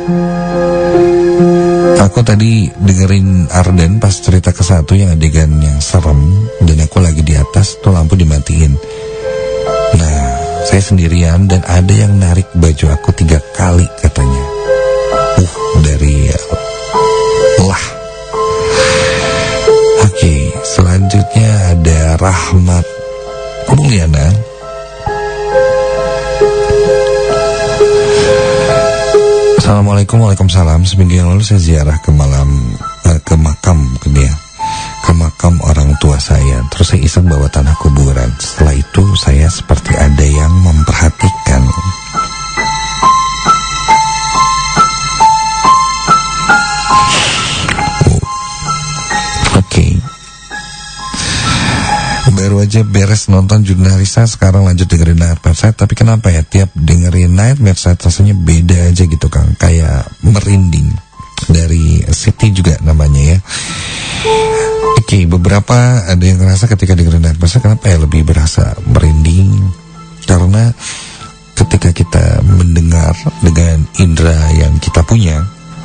Aku tadi dengerin Arden pas cerita ke satu yang adegan yang serem. Dan aku lagi di atas, tuh lampu dimatiin. Nah, saya sendirian dan ada yang narik baju aku 3 kali katanya. Dari lah. Oke, selanjutnya ada Rahmat Mulyana. Assalamualaikum, waalaikumsalam. Seminggu yang lalu saya ziarah ke makam orang tua saya. Terus saya iseng bawa tanah kuburan. Setelah itu saya seperti ada yang memperhatikan. Baru aja beres nonton Jurnalisa, sekarang lanjut dengerin Nightmare Side. Tapi kenapa ya tiap dengerin Nightmare Side rasanya beda aja gitu Kang. Kayak merinding. Dari Siti juga namanya ya. Oke, beberapa ada yang ngerasa ketika dengerin Nightmare Side, kenapa ya lebih berasa merinding. Karena ketika kita mendengar dengan indera yang kita punya,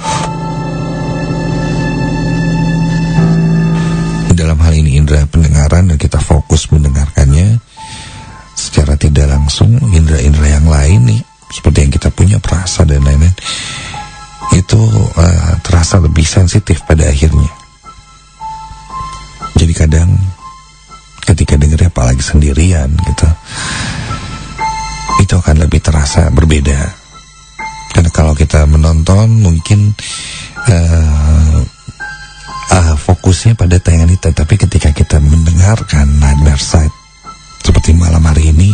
dalam hal ini indera pendengaran, dan kita fokus mendengarkannya secara tidak langsung, indera-indera yang lain nih seperti yang kita punya, perasa dan lain-lain, itu terasa lebih sensitif pada akhirnya. Jadi kadang ketika dengar apalagi sendirian gitu, itu akan lebih terasa berbeda. Karena kalau kita menonton mungkin fokusnya pada tayangan itu, tapi ketika kita mendengarkan Nightmare Side seperti malam hari ini,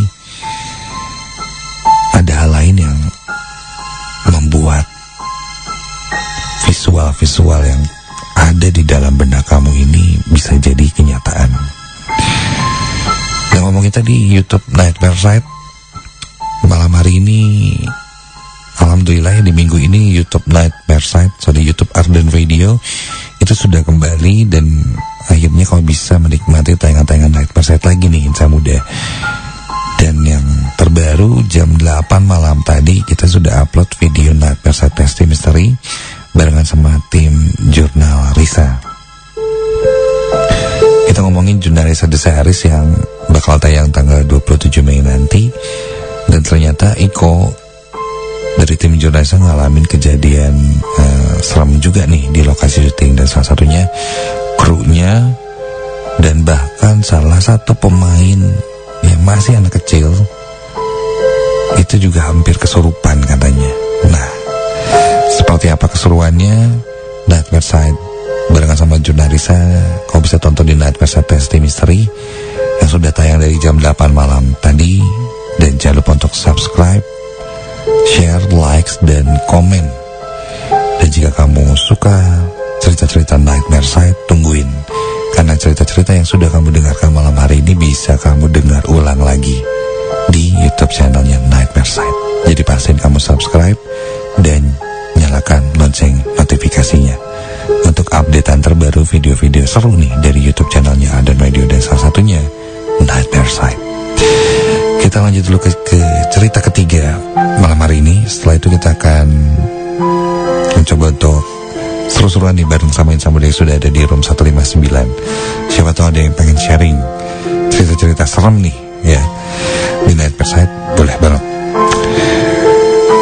ada hal lain yang membuat visual-visual yang ada di dalam benak kamu ini bisa jadi kenyataan. Dan ngomongin tadi YouTube Nightmare Side malam hari ini, alhamdulillah ya, di minggu ini YouTube Nightmare Side, YouTube Arden Radio itu sudah kembali. Dan akhirnya kau bisa menikmati tayangan-tayangan Nightmare Side lagi nih, Insa Muda. Dan yang terbaru jam 8 malam tadi kita sudah upload video Nightmare Side Testi Misteri barengan sama tim Jurnal Risa. Kita ngomongin Jurnal Risa The Series yang bakal tayang tanggal 27 Mei nanti. Dan ternyata Iko dari tim jurnalisa ngalamin kejadian serem juga nih di lokasi syuting. Dan salah satunya krunya dan bahkan salah satu pemain yang masih anak kecil itu juga hampir kesurupan katanya. Nah, seperti apa keseruannya Nightmare Side barengan sama jurnalisa, kau bisa tonton di Nightmare Side Testi Misteri yang sudah tayang dari jam 8 malam tadi. Dan jangan lupa untuk subscribe, share, likes, dan komen. Dan jika kamu suka cerita-cerita Nightmare Side, tungguin. Karena cerita-cerita yang sudah kamu dengarkan malam hari ini bisa kamu dengar ulang lagi di YouTube channelnya Nightmare Side. Jadi pastiin kamu subscribe dan nyalakan lonceng notifikasinya untuk updatean terbaru video-video seru nih dari YouTube channelnya Arden Radio, dan salah satunya Nightmare Side. Kita lanjut dulu ke cerita ketiga malam hari ini. Setelah itu kita akan mencoba untuk seru-seruan nih bareng sama Insa Muda yang sudah ada di room 159. Siapa tahu ada yang pengen sharing cerita-cerita serem nih ya di Nightmare Side, boleh banget.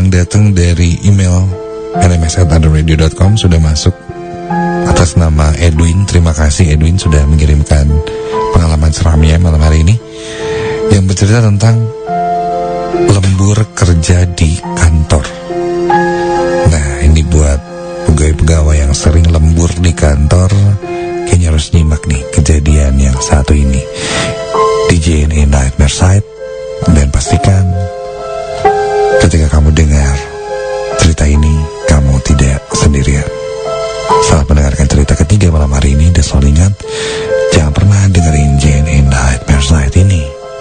yang datang dari email rms@andenradio.com sudah masuk atas nama Edwin. Terima kasih Edwin sudah mengirimkan pengalaman seramnya malam hari ini, yang bercerita tentang lembur kerja di kantor. Nah, ini buat pegawai-pegawai yang sering lembur di kantor, kayaknya harus nyimak nih kejadian yang satu ini di JNE Nightmare Site. Dan pastikan ketika kamu dengar cerita ini, kamu tidak sendirian. Selamat mendengarkan cerita ketiga malam hari ini. Dan selalu ingat, jangan pernah dengerin JNE Nightmare Site ini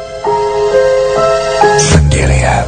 sendirian.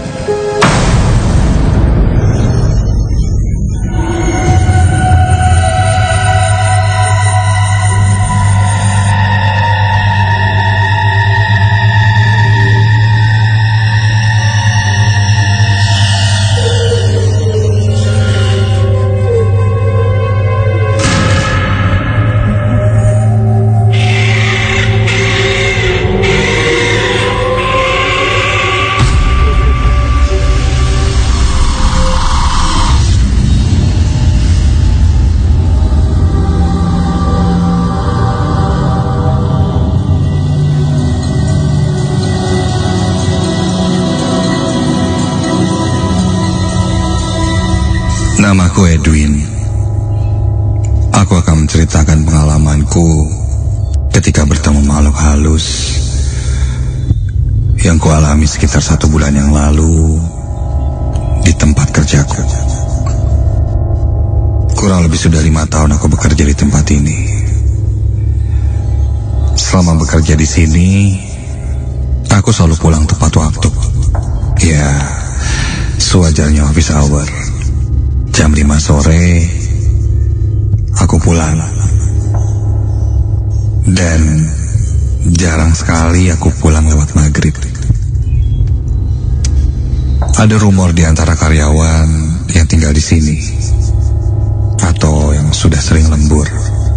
Namaku Edwin. Aku akan menceritakan pengalamanku ketika bertemu makhluk halus yang kualami sekitar 1 bulan yang lalu di tempat kerjaku. Kurang lebih sudah 5 tahun aku bekerja di tempat ini. Selama bekerja di sini, aku selalu pulang tepat waktu. Ya, sewajarnya office hour. Jam 5 sore, aku pulang. Dan jarang sekali aku pulang lewat maghrib. Ada rumor di antara karyawan yang tinggal di sini, atau yang sudah sering lembur.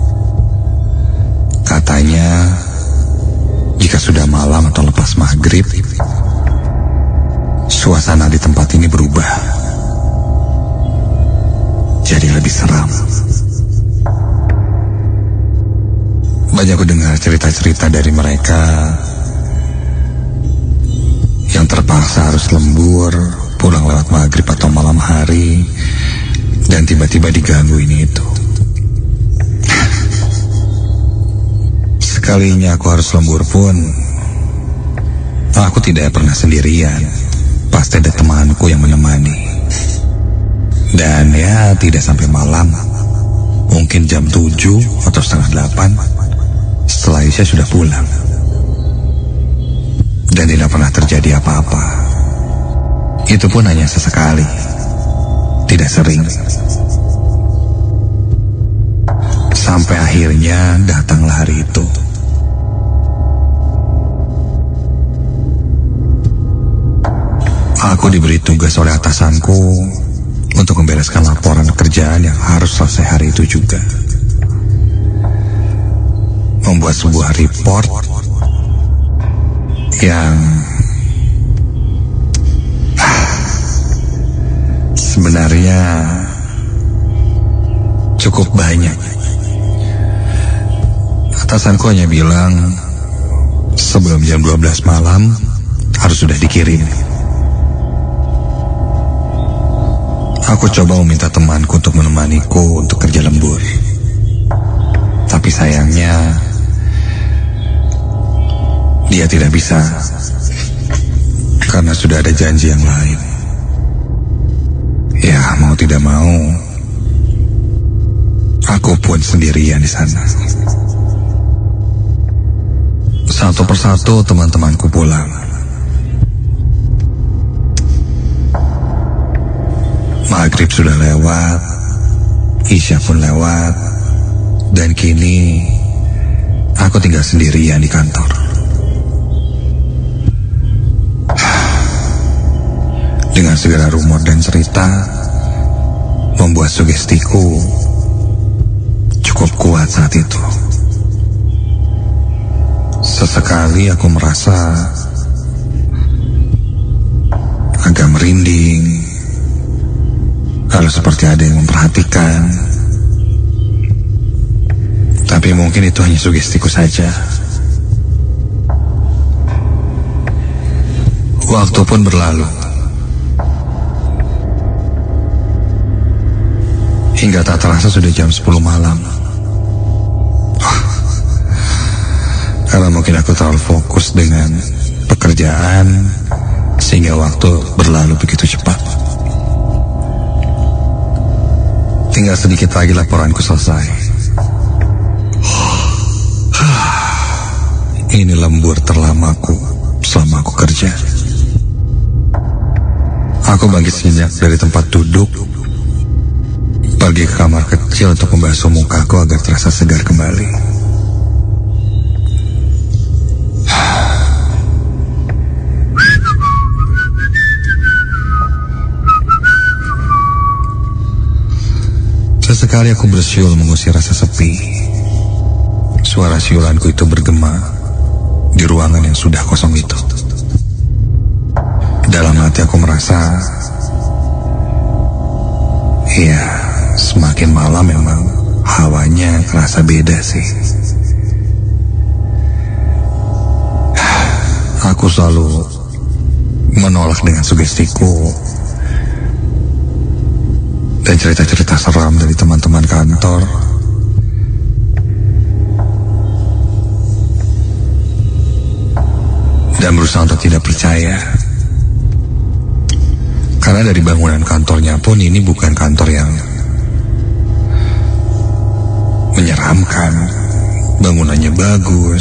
Katanya, jika sudah malam atau lepas maghrib, suasana di tempat ini berubah. Jadi lebih seram. Banyak aku dengar cerita-cerita dari mereka yang terpaksa harus lembur, pulang lewat maghrib atau malam hari, dan tiba-tiba diganggu ini itu. Sekalinya aku harus lembur pun, aku tidak pernah sendirian. Pasti ada temanku yang menemani. Dan ya, tidak sampai malam, mungkin jam 7 atau setengah 8, setelah Isya sudah pulang. Dan tidak pernah terjadi apa-apa. Itu pun hanya sesekali, tidak sering. Sampai akhirnya datanglah hari itu. Aku diberi tugas oleh atasanku untuk membereskan laporan kerjaan yang harus selesai hari itu juga. Membuat sebuah report yang sebenarnya cukup banyak. Atasanku hanya bilang sebelum jam 12 malam harus sudah dikirim. Aku coba meminta temanku untuk menemaniku untuk kerja lembur. Tapi sayangnya dia tidak bisa, karena sudah ada janji yang lain. Ya, mau tidak mau, aku pun sendirian di sana. Satu persatu teman-temanku pulang. Maghrib sudah lewat, Isya pun lewat, dan kini aku tinggal sendirian di kantor. Dengan segala rumor dan cerita, membuat sugestiku cukup kuat saat itu. Sesekali aku merasa agak merinding, gak ada yang memperhatikan. Tapi mungkin itu hanya sugestiku saja. Waktu pun berlalu. Hingga tak terasa sudah jam 10 malam. Karena mungkin aku terlalu fokus dengan pekerjaan, sehingga waktu berlalu begitu cepat. Tinggal sedikit lagi laporanku selesai. Ini lembur terlamaku selama aku kerja. Aku bangkit sejenak dari tempat duduk, pergi ke kamar kecil untuk membasuh mukaku agar terasa segar kembali. Sesekali aku bersiul mengusir rasa sepi. Suara siulanku itu bergema di ruangan yang sudah kosong itu. Dalam hati aku merasa, ya, semakin malam memang hawanya terasa beda sih. Aku selalu menolak dengan sugestiku dan cerita-cerita seram dari teman-teman kantor. Dan berusaha untuk tidak percaya. Karena dari bangunan kantornya pun ini bukan kantor yang menyeramkan. Bangunannya bagus,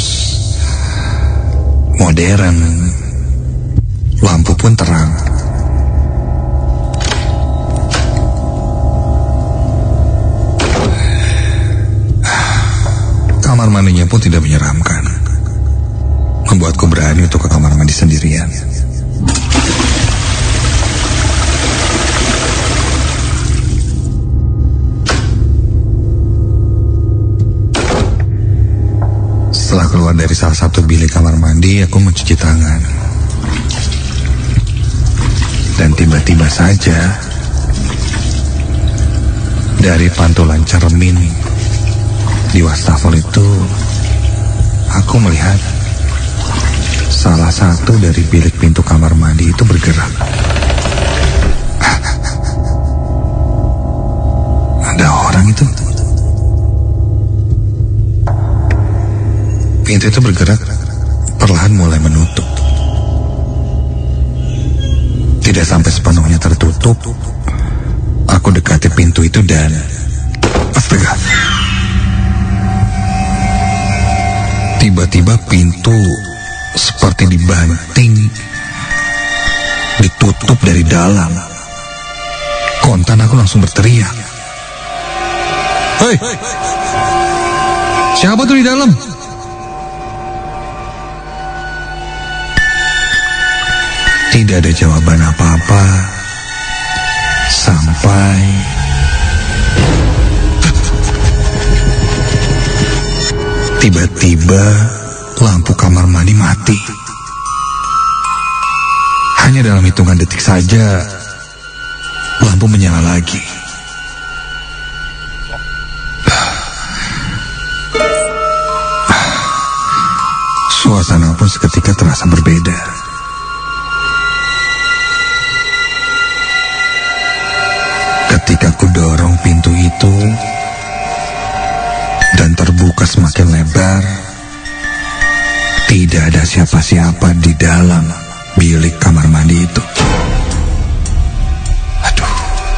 modern, lampu pun terang. Kamar mandinya pun tidak menyeramkan, membuatku berani untuk ke kamar mandi sendirian. Setelah keluar dari salah satu bilik kamar mandi, aku mencuci tangan. Dan tiba-tiba saja, dari pantulan cermin di wastafel itu, aku melihat salah satu dari bilik pintu kamar mandi itu bergerak. Ada orang itu. Pintu itu bergerak, perlahan mulai menutup. Tidak sampai sepenuhnya tertutup, aku dekati pintu itu dan astaga, tiba-tiba pintu seperti dibanting, ditutup dari dalam. Kontan aku langsung berteriak, "Hei, siapa tuh di dalam?" Tidak ada jawaban apa-apa sampai tiba-tiba lampu kamar mandi mati. Hanya dalam hitungan detik saja lampu menyala lagi. Suasana pun seketika terasa berbeda. Ketika ku dorong pintu itu dan terbuka semakin lebar, tidak ada siapa-siapa di dalam bilik kamar mandi itu. Aduh.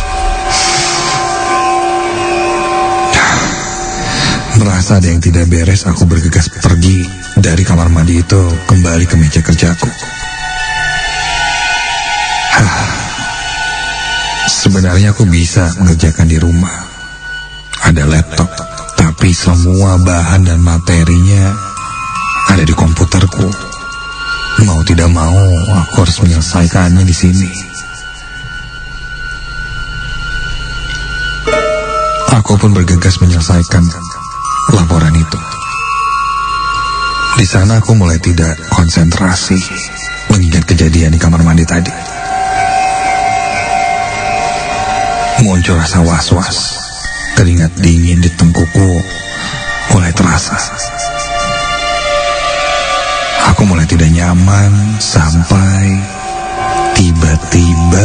Merasa ada yang tidak beres, aku bergegas pergi dari kamar mandi itu kembali ke meja kerjaku. Sebenarnya aku bisa mengerjakan di rumah. Ada laptop, tapi semua bahan dan materinya ada di komputerku. Mau tidak mau, aku harus menyelesaikannya di sini. Aku pun bergegas menyelesaikan laporan itu. Di sana aku mulai tidak konsentrasi mengingat kejadian di kamar mandi tadi. muncul rasa was-was. Keringat dingin di tengkukku mulai terasa. Aku mulai tidak nyaman sampai tiba-tiba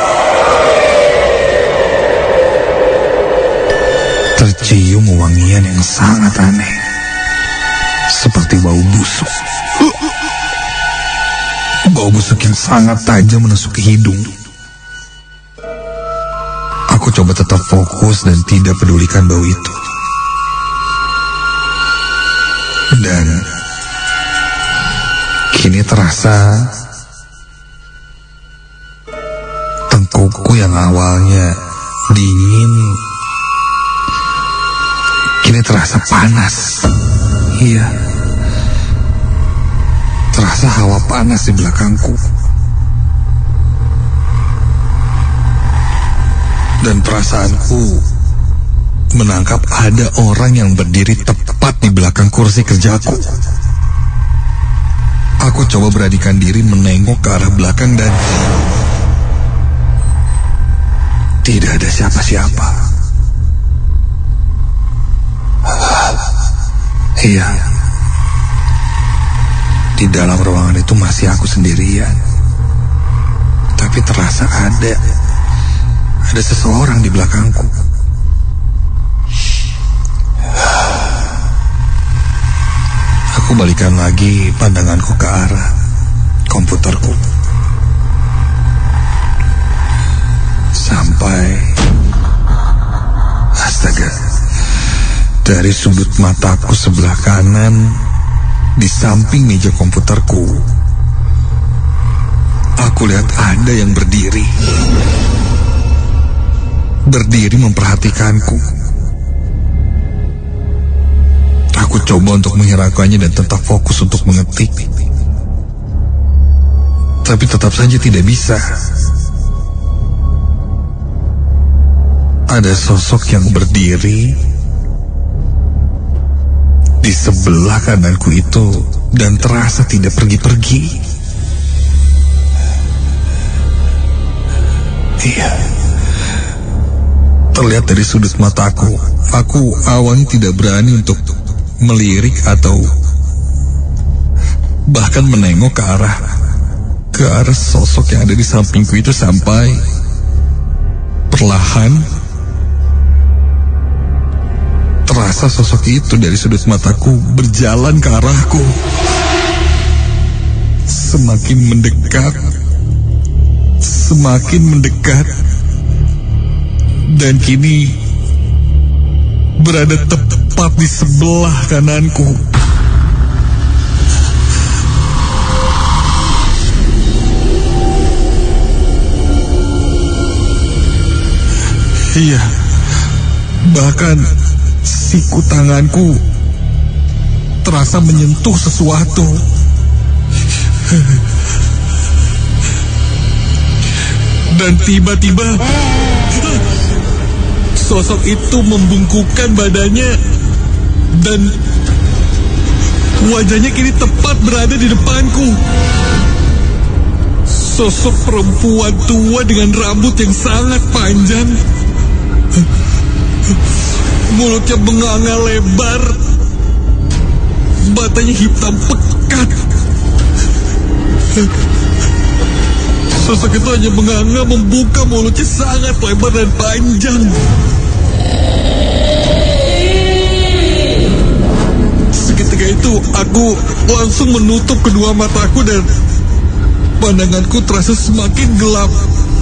tercium wangian yang sangat aneh, seperti bau busuk. Bau busuk yang sangat tajam menusuk ke hidung. Aku coba tetap fokus dan tidak pedulikan bau itu. Dan kini terasa tengkukku yang awalnya dingin kini terasa panas. Iya, terasa hawa panas di belakangku. Dan perasaanku menangkap ada orang yang berdiri tepat di belakang kursi kerjaku. Aku coba beranikan diri menengok ke arah belakang dan tidak ada siapa-siapa. Iya, di dalam ruangan itu masih aku sendirian. Tapi terasa ada seseorang di belakangku. Aku balikan lagi pandanganku ke arah komputerku. Sampai, astaga, dari sudut mataku sebelah kanan di samping meja komputerku, aku lihat ada yang berdiri memperhatikanku. Aku coba untuk menghiraukannya dan tetap fokus untuk mengetik, tapi tetap saja tidak bisa. Ada sosok yang berdiri di sebelah kananku itu dan terasa tidak pergi-pergi. Iya, terlihat dari sudut mataku. Aku awalnya tidak berani untuk melirik atau bahkan menengok ke arah sosok yang ada di sampingku itu, sampai perlahan terasa sosok itu dari sudut mataku berjalan ke arahku, semakin mendekat, dan kini berada tepat di sebelah kananku. Iya, bahkan siku tanganku terasa menyentuh sesuatu. Dan tiba-tiba sosok itu membungkukkan badannya dan wajahnya kini tepat berada di depanku. Sosok perempuan tua dengan rambut yang sangat panjang, mulutnya menganga lebar, matanya hitam pekat. Sosok itu hanya menganga membuka mulutnya sangat lebar dan panjang. Seketika itu aku langsung menutup kedua mataku dan pandanganku terasa semakin gelap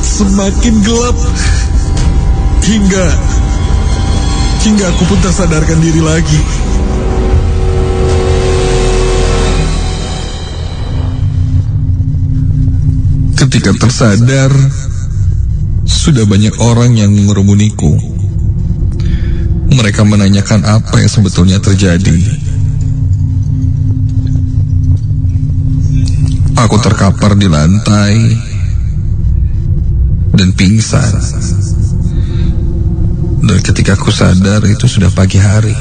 hingga aku pun tak sadarkan diri lagi. Ketika tersadar, sudah banyak orang yang mengerumuniku. Mereka menanyakan apa yang sebetulnya terjadi. Aku terkapar di lantai dan pingsan. Dan ketika aku sadar, itu sudah pagi hari.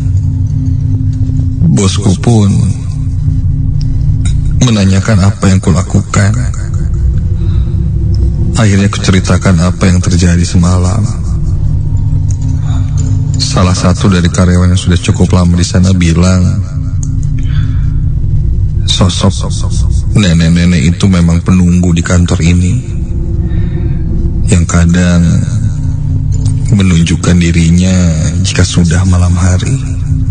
Bosku pun menanyakan apa yang kulakukan. Akhirnya kuceritakan apa yang terjadi semalam. Salah satu dari karyawan yang sudah cukup lama di sana bilang, sosok nenek-nenek itu memang penunggu di kantor ini, yang kadang menunjukkan dirinya jika sudah malam hari.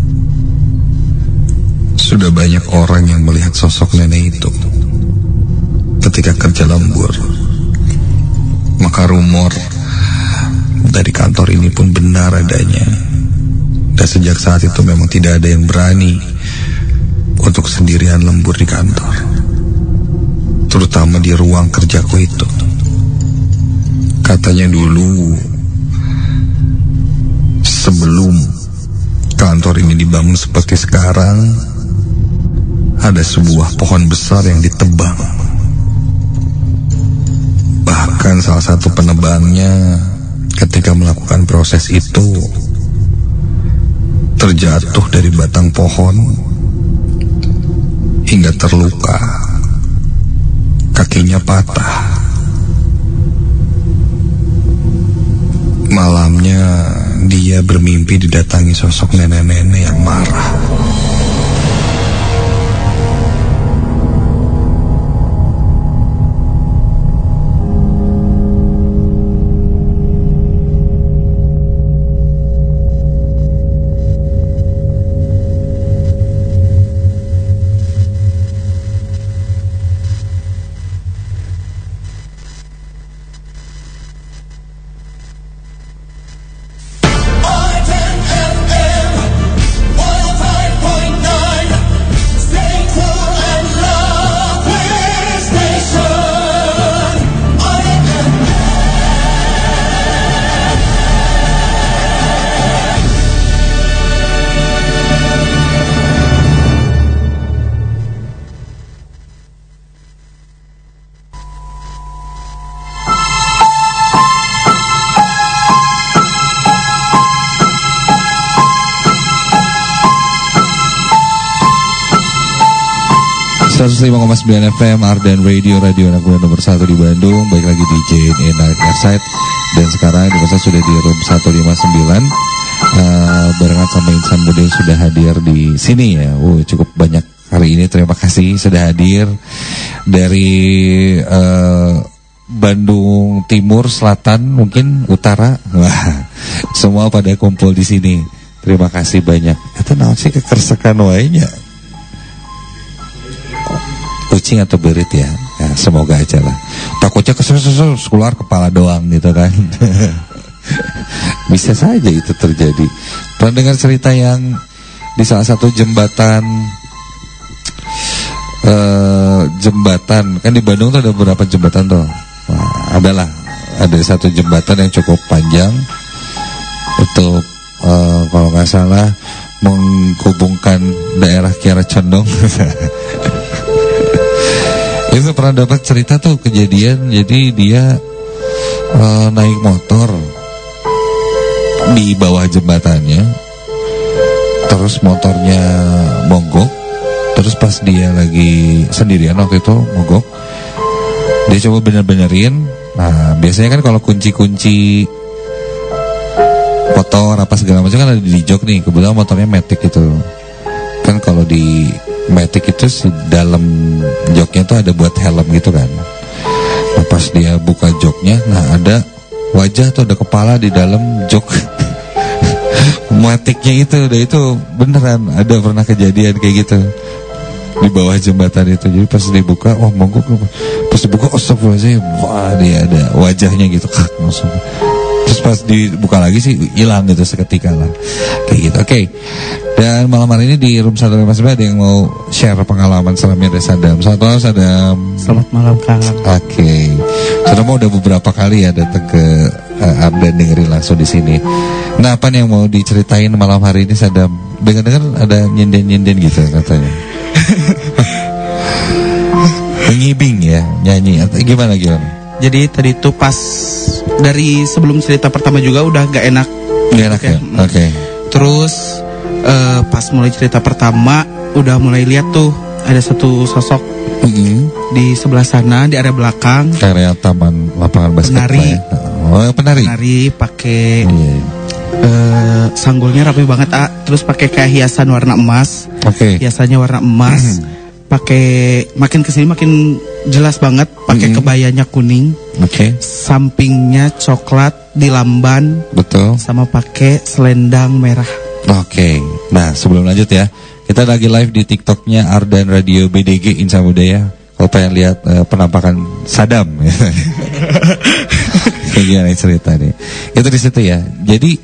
Sudah banyak orang yang melihat sosok nenek itu ketika kerja lembur. Maka rumor dari kantor ini pun benar adanya. Dan sejak saat itu memang tidak ada yang berani untuk sendirian lembur di kantor, terutama di ruang kerjaku itu. Katanya dulu, sebelum kantor ini dibangun seperti sekarang, ada sebuah pohon besar yang ditebang. Bahkan salah satu penebangnya ketika melakukan proses itu terjatuh dari batang pohon hingga terluka, kakinya patah. Malamnya dia bermimpi didatangi sosok nenek-nenek yang marah. .9 FM Ardan Radio, radio anak muda nomor 1 di Bandung. Baik lagi di JNE Night Night. Dan sekarang saya sudah di room 159 barengan sama insan muda yang sudah hadir di sini ya. Cukup banyak hari ini. Terima kasih sudah hadir dari Bandung Timur, Selatan, mungkin Utara. Wah, semua pada kumpul di sini. Terima kasih banyak. Itu naon sih kekersekan wainya. Kucing atau berit ya, semoga aja lah. Takutnya keluar kepala doang gitu kan. Bisa saja itu terjadi. Pernah dengar cerita yang di salah satu jembatan kan di Bandung tuh ada beberapa jembatan tuh. Wah, ada satu jembatan yang cukup panjang untuk kalau nggak salah menghubungkan daerah Kiara Condong. Itu pernah dapat cerita tuh kejadian. Jadi dia naik motor di bawah jembatannya, terus motornya mogok. Terus pas dia lagi sendirian waktu itu mogok, dia coba bener-benerin. Nah biasanya kan kalau kunci-kunci motor apa segala macam kan ada di jok nih. Kebetulan motornya Matic itu kan, kalau di Matic itu dalam joknya tuh ada buat helm gitu kan. Nah, pas dia buka joknya, nah ada wajah tuh, ada kepala di dalam jok Maticnya itu. Udah itu beneran ada pernah kejadian kayak gitu di bawah jembatan itu. Jadi pas dibuka, oh mogok. Pas dibuka, astagfirullahaladzim, wah dia ada wajahnya gitu, langsung. Terus pas dibuka lagi sih hilang gitu seketika lah. Kayak gitu. Oke. Dan malam hari ini di room 159 ada yang mau share pengalaman seramnya dari Sadam. Selamat malam Sadam. Selamat malam Kang. Oke. Sadam udah beberapa kali ya datang ke Ardan, dengerin langsung di sini. Nah, apa nih yang mau diceritain malam hari ini Sadam? Dengar-dengar ada nyinden-nyinden gitu katanya. Ngibing ya, nyanyi atau gimana? Jadi tadi tuh pas dari sebelum cerita pertama juga udah gak enak. Gak enak ya? Oke. Terus pas mulai cerita pertama udah mulai lihat tuh ada satu sosok di sebelah sana di area belakang, area taman lapangan basketball. Penari. Oh, penari. Penari pakai Iya. sanggulnya rapi banget, terus pakai kayak hiasan warna emas. Oke. Hiasannya warna emas. Pakai makin kesini makin jelas banget. Pakai kebayanya kuning. Oke. Sampingnya coklat di lamban. Betul. Sama pakai selendang merah. Oke. Nah, sebelum lanjut ya, kita lagi live di TikToknya Ardan Radio BDG Insan Budaya. Kalau pengen lihat penampakan Sadam, ya. Kayak gimana cerita nih? Itu di situ ya. Jadi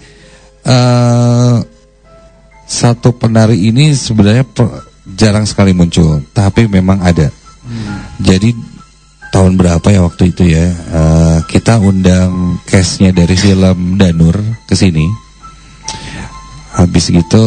satu penari ini sebenarnya jarang sekali muncul, tapi memang ada. Jadi tahun berapa ya waktu itu ya, kita undang cast-nya dari film Danur ke sini. Habis gitu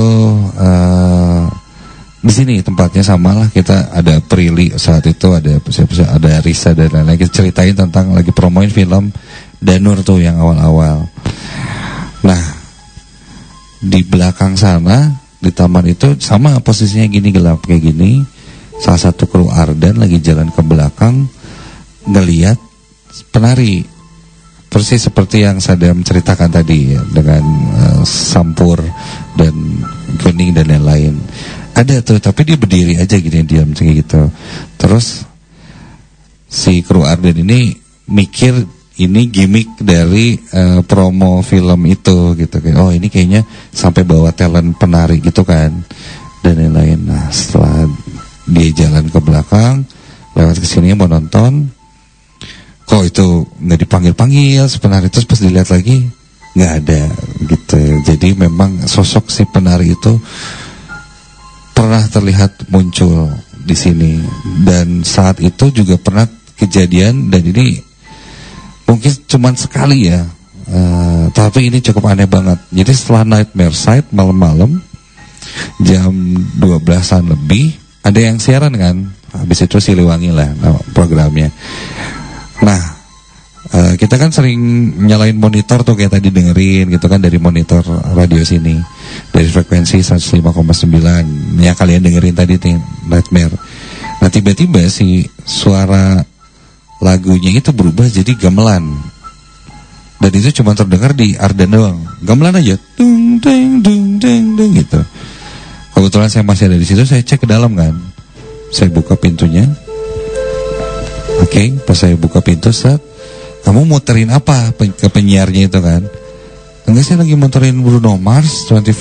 di sini tempatnya sama lah, kita ada Prilly saat itu, ada Risa dan lain-lain. Kita ceritain tentang lagi promoin film Danur tuh yang awal-awal. Nah, di belakang sana di taman itu sama posisinya gini, gelap kayak gini. Salah satu kru Ardan lagi jalan ke belakang ngelihat penari persis seperti yang Sadam ceritakan tadi ya, dengan sampur dan kuning dan lain-lain. Ada tuh, tapi dia berdiri aja gini, diam kayak gitu. Terus si kru Ardan ini mikir ini gimmick dari promo film itu gitu. Oh, ini kayaknya sampai bawa talent penari gitu kan, dan lain-lain. Nah, setelah dia jalan ke belakang lewat ke sini mau nonton, kok itu nggak dipanggil-panggil si penari. Terus pas dilihat lagi nggak ada gitu. Jadi memang sosok si penari itu pernah terlihat muncul di sini, dan saat itu juga pernah kejadian, dan ini mungkin cuman sekali ya, tapi ini cukup aneh banget. Jadi setelah Nightmare Side malam-malam jam 12-an lebih ada yang siaran kan, habis itu Siliwangi lah programnya. Nah, kita kan sering nyalain monitor tuh kayak tadi dengerin gitu kan, dari monitor radio sini, dari frekuensi 105,9 ya kalian dengerin tadi Nightmare. Nah, tiba-tiba si suara lagunya itu berubah jadi gamelan, dan itu cuma terdengar di Ardan doang, gamelan aja, dung deng dung deng dung gitu. Kebetulan saya masih ada di situ, saya cek ke dalam kan, saya buka pintunya. Oke, pas saya buka pintu, set, kamu muterin apa ke penyiarnya itu kan? Enggak, saya lagi muterin Bruno Mars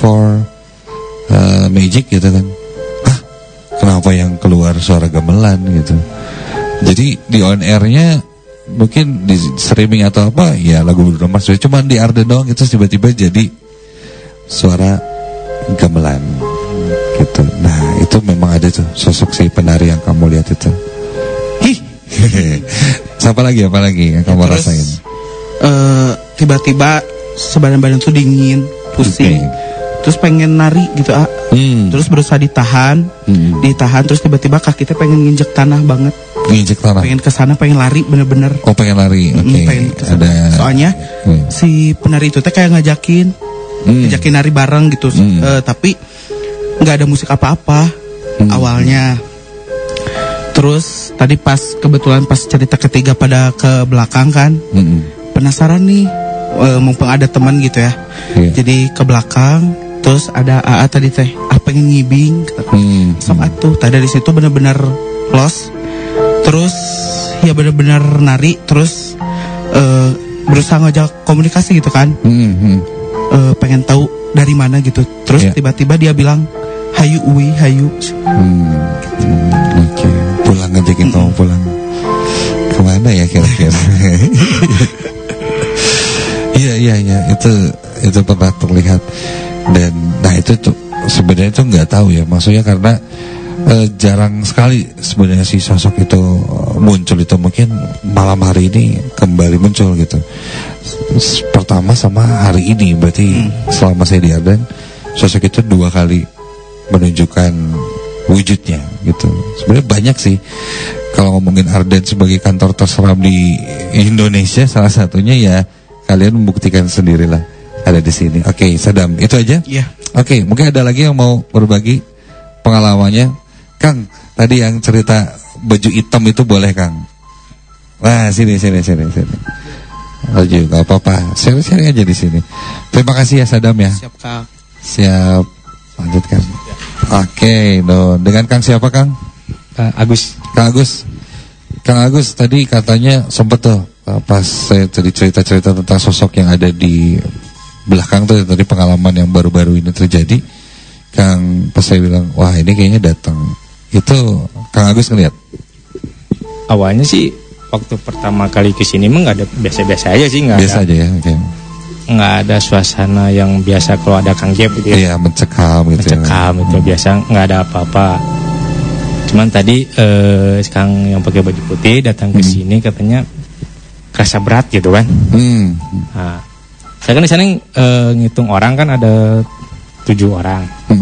24 Magic gitu kan. Hah, kenapa yang keluar suara gamelan gitu? Jadi di on airnya mungkin di streaming atau apa ya lagu Bruno Mars, cuma di Ardan doang itu tiba-tiba jadi suara gamelan gitu. Nah, itu memang ada tuh sosok si penari yang kamu lihat itu. Apa lagi yang kamu rasain? Tiba-tiba sebadan-badan tuh dingin, pusing, terus pengen nari gitu, terus berusaha ditahan, terus tiba-tiba kaki kita pengen nginjek tanah banget. Nginjek tanah. Pengen kesana, pengen lari bener-bener. Oh, pengen lari, oke. Ada. Soalnya si penari itu teh kayak ngajakin nari bareng gitu, tapi nggak ada musik apa-apa awalnya. Terus tadi kebetulan pas cerita ketiga pada ke belakang kan, penasaran nih, mumpung ada teman gitu ya. Jadi ke belakang, terus ada AA tadi teh, pengen ngibing, sok atuh. Tadi di situ bener-bener lost. Terus ya bener-bener nari, terus berusaha ngajak komunikasi gitu kan, pengen tahu dari mana gitu. Terus tiba-tiba dia bilang, hayu uwi, hayu. Oke, pulang ngajakin kamu pulang. Kemana ya kira-kira? Iya, itu pernah terlihat. Dan nah itu tuh sebenarnya tuh nggak tahu ya, maksudnya karena jarang sekali sebenarnya si sosok itu muncul. Itu mungkin malam hari ini kembali muncul gitu. Pertama sama hari ini, berarti selama saya di Ardan sosok itu 2 kali menunjukkan wujudnya gitu. Sebenarnya banyak sih kalau ngomongin Ardan sebagai kantor terseram di Indonesia, salah satunya ya kalian membuktikan sendirilah ada di sini. Oke, Sadam, itu aja? Iya. Oke, mungkin ada lagi yang mau berbagi pengalamannya. Kang, tadi yang cerita baju hitam itu boleh, Kang? Wah, sini. Setuju, nggak apa-apa. Sharing aja di sini. Terima kasih ya Sadam ya. Siap Kang. Siap. Lanjutkan. Oke, dengan Kang siapa Kang? Agus. Kang Agus tadi katanya sempet tuh pas saya tadi cerita-cerita tentang sosok yang ada di belakang tuh tadi pengalaman yang baru-baru ini terjadi. Kang pas saya bilang wah ini kayaknya datang. Itu Kang Agus ngeliat. Awalnya sih waktu pertama kali kesini mah nggak ada, biasa-biasa aja sih, nggak biasa ada. Aja ya, okay. Nggak ada suasana yang biasa kalau ada Kang Jeb gitu ya. Iya, mencekam gitu. Mencekam itu biasa, nggak ada apa-apa. Cuman tadi Kang yang pakai baju putih datang ke sini katanya kerasa berat gitu kan. Nah, saya kan di sana ngitung orang kan ada 7 orang.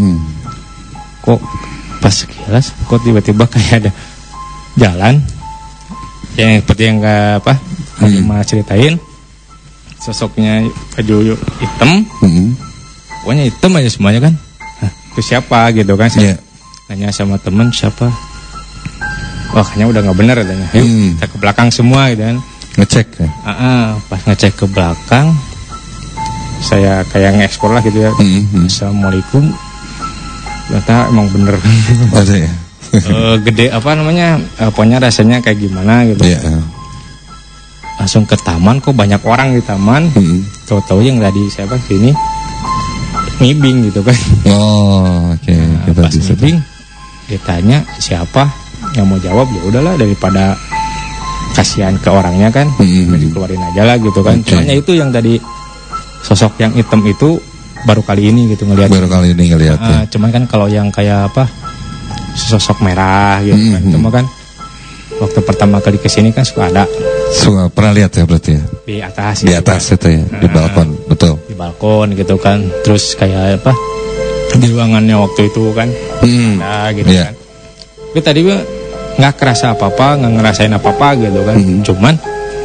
Kok pas sekilas kok tiba-tiba kayak ada jalan yang seperti yang Mas ceritain, sosoknya baju hitam, pokoknya hitam aja semuanya kan. Nah, itu siapa gitu kan? Saya nanya sama temen siapa. Wah kayaknya udah nggak bener katanya. Yuk kita ke belakang semua gitu kan. Ngecek ya? Pas ngecek ke belakang, saya kayak nge-explore lah gitu ya. Assalamualaikum. Ternyata emang bener. Ada ya? Gede pokoknya rasanya kayak gimana gitu. Langsung ke taman, kok banyak orang di taman. Tahu-tahu yang tadi saya sini ngibing gitu kan. Oh oke. Pas ngibing ditanya siapa, yang mau jawab ya udahlah daripada kasihan ke orangnya kan, dikeluarin aja lah gitu kan. Cuman itu yang tadi sosok yang hitam itu baru kali ini gitu ngelihat. Ya. Cuman kan kalau yang kayak sosok merah gitu kan, itu mah kan waktu pertama kali kesini kan suka ada. Suka pernah lihat ya berarti ya? Di atas. Di atas kan? Itu ya, di balkon, betul. Di balkon gitu kan, terus kayak di ruangannya waktu itu kan, ada gitu kan. Tapi tadi nggak kerasa apa-apa, nggak ngerasain apa-apa gitu kan. Cuman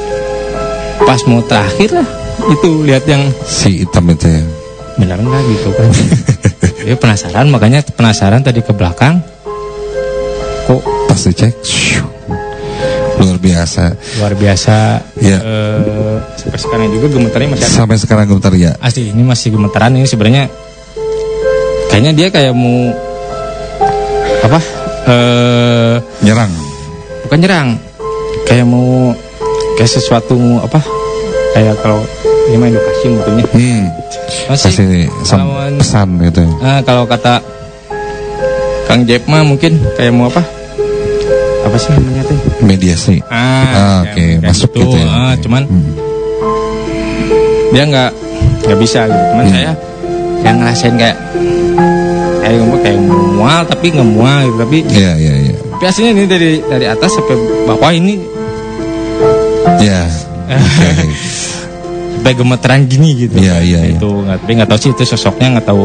pas mau terakhir lah, itu lihat yang si hitam itu ya. Benar nggak gitu kan? Dia penasaran tadi ke belakang. Kok pas dicek luar biasa ya. Sampai sekarang juga gemetarnya masih ada. Sampai sekarang gemetar ya. Asli ini masih gemetaran. Ini sebenarnya kayaknya dia kayak mau nyerang. Bukan nyerang, kayak mau kayak sesuatu kayak kalau ini mah edukasi mungkinnya. Kasih pesan gitu. Kalau kata Kang Jep mah mungkin kayak mau apa sih namanya tuh? Mediasi. Oke, masuk gitu ya. Cuman dia nggak bisa gitu. Cuman saya yang ngerasain kayak mual tapi nggak mual gitu. Tapi iya. Tapi aslinya ini dari atas sampai bawah ini. Iya. Sampai gemeteran gini gitu. Iya. Itu nggak tahu sih itu sosoknya, nggak tahu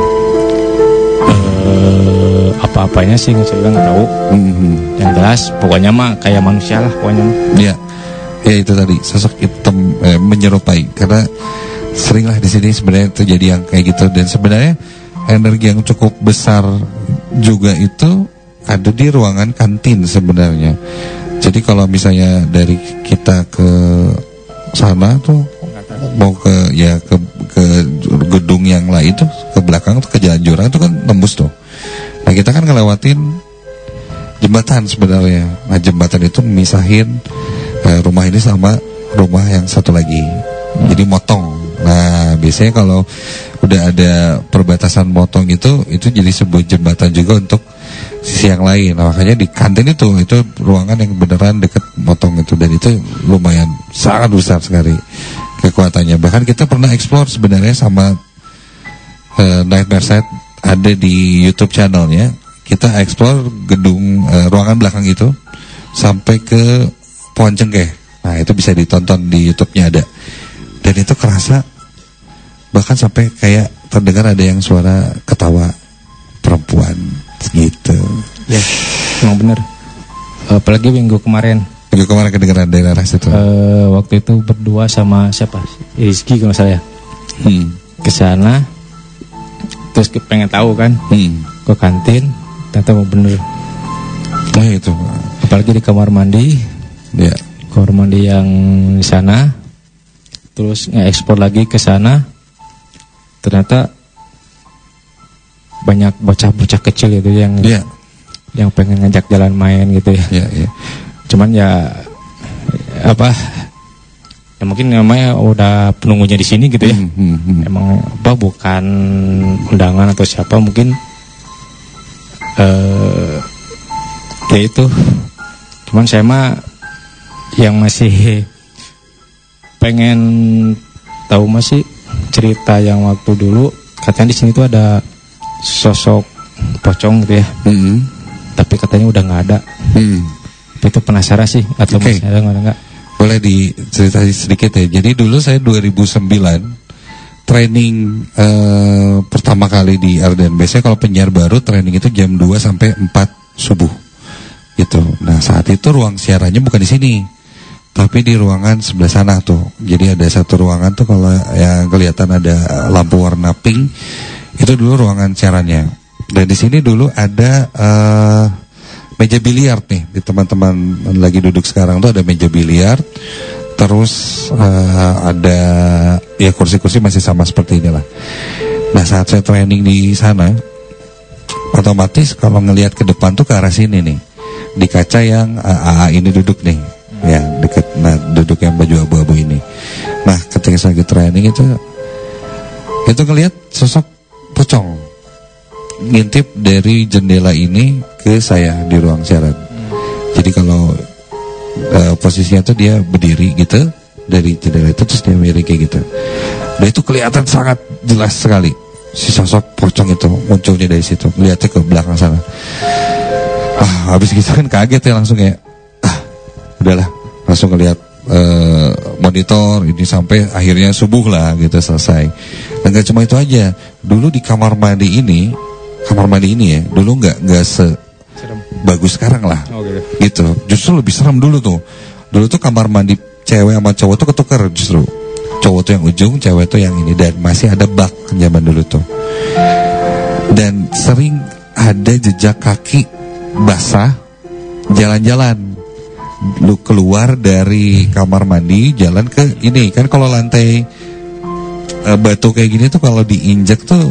apa-apanya sih, saya juga nggak tahu. Yang jelas pokoknya mah kayak manusia lah pokoknya. Iya. Ya itu tadi sosok hitam menyerupai, karena seringlah di sini sebenarnya terjadi yang kayak gitu. Dan sebenarnya energi yang cukup besar juga itu ada di ruangan kantin sebenarnya. Jadi kalau misalnya dari kita ke sana tuh mau ke gedung yang lain tuh, ke belakang tuh, ke jalan jurang itu kan tembus tuh. Nah kita kan ngelewatin jembatan sebenarnya. Nah jembatan itu memisahin rumah ini sama rumah yang satu lagi. Jadi motong. Nah biasanya kalau udah ada perbatasan motong itu jadi sebuah jembatan juga untuk sisi yang lain. Nah, makanya di kantin itu ruangan yang beneran deket motong itu, dan itu lumayan sangat besar sekali kekuatannya. Bahkan kita pernah explore sebenarnya sama Nightmare Set, ada di YouTube channelnya. Kita explore gedung ruangan belakang itu sampai ke pohon cengkeh. Nah itu bisa ditonton di YouTube-nya ada. Dan itu kerasa bahkan sampai kayak terdengar ada yang suara ketawa perempuan gitu. Ya, memang benar. Apalagi minggu kemarin kedengeran dari arah situ. Waktu itu berdua sama siapa? Rizky kalau saya. Ke sana. Terus pengen tahu kan. Ke kantin, ternyata mau bener. Nah itu. Apalagi di kamar mandi. Ya. Kamar mandi yang di sana terus nge-ekspor lagi ke sana. Ternyata banyak bocah-bocah kecil gitu yang pengen ngajak jalan main gitu ya. Cuman ya apa? Ya mungkin namanya udah penunggunya di sini gitu ya. Emang apa bukan undangan atau siapa mungkin ya itu. Cuman saya mah yang masih pengen tahu masih cerita yang waktu dulu katanya di sini tuh ada sosok pocong gitu ya. Tapi katanya udah nggak ada. Itu penasaran sih atau masih ada nggak? Boleh diceritain sedikit ya. Jadi dulu saya 2009 training pertama kali di RDN. Biasanya kalau penyiar baru training itu jam 2 sampai 4 subuh gitu. Nah saat itu ruang siarannya bukan di sini, tapi di ruangan sebelah sana tuh. Jadi ada satu ruangan tuh kalau yang kelihatan ada lampu warna pink, itu dulu ruangan siarannya. Dan di sini dulu ada meja biliar nih, di teman-teman lagi duduk sekarang tuh ada meja biliar. Terus ada ya kursi-kursi masih sama seperti inilah. Nah saat saya training di sana, otomatis kalau ngelihat ke depan tuh ke arah sini nih, di kaca yang AA ini duduk nih, ya dekat, nah duduk yang baju abu-abu ini. Nah ketika saya lagi training itu ngelihat sosok pocong ngintip dari jendela ini ke saya di ruang siaran. Jadi kalau posisinya tuh dia berdiri gitu dari jendela itu, terus dia miring kayak gitu. Dan itu kelihatan sangat jelas sekali si sosok pocong itu munculnya dari situ, lihatnya ke belakang sana. Habis gitu kan kaget ya, langsung kayak udahlah, langsung ngelihat monitor ini sampai akhirnya subuh lah gitu selesai. Dan gak cuma itu aja, dulu di kamar mandi ini ya, dulu nggak bagus sekarang lah, gitu. Justru lebih serem dulu tuh. Dulu tuh kamar mandi cewek sama cowok tuh ketuker justru. Cowok tuh yang ujung, cewek tuh yang ini, dan masih ada bak zaman dulu tuh. Dan sering ada jejak kaki basah jalan-jalan. Lu keluar dari kamar mandi, jalan ke ini kan, kalau lantai batu kayak gini tuh kalau diinjak tuh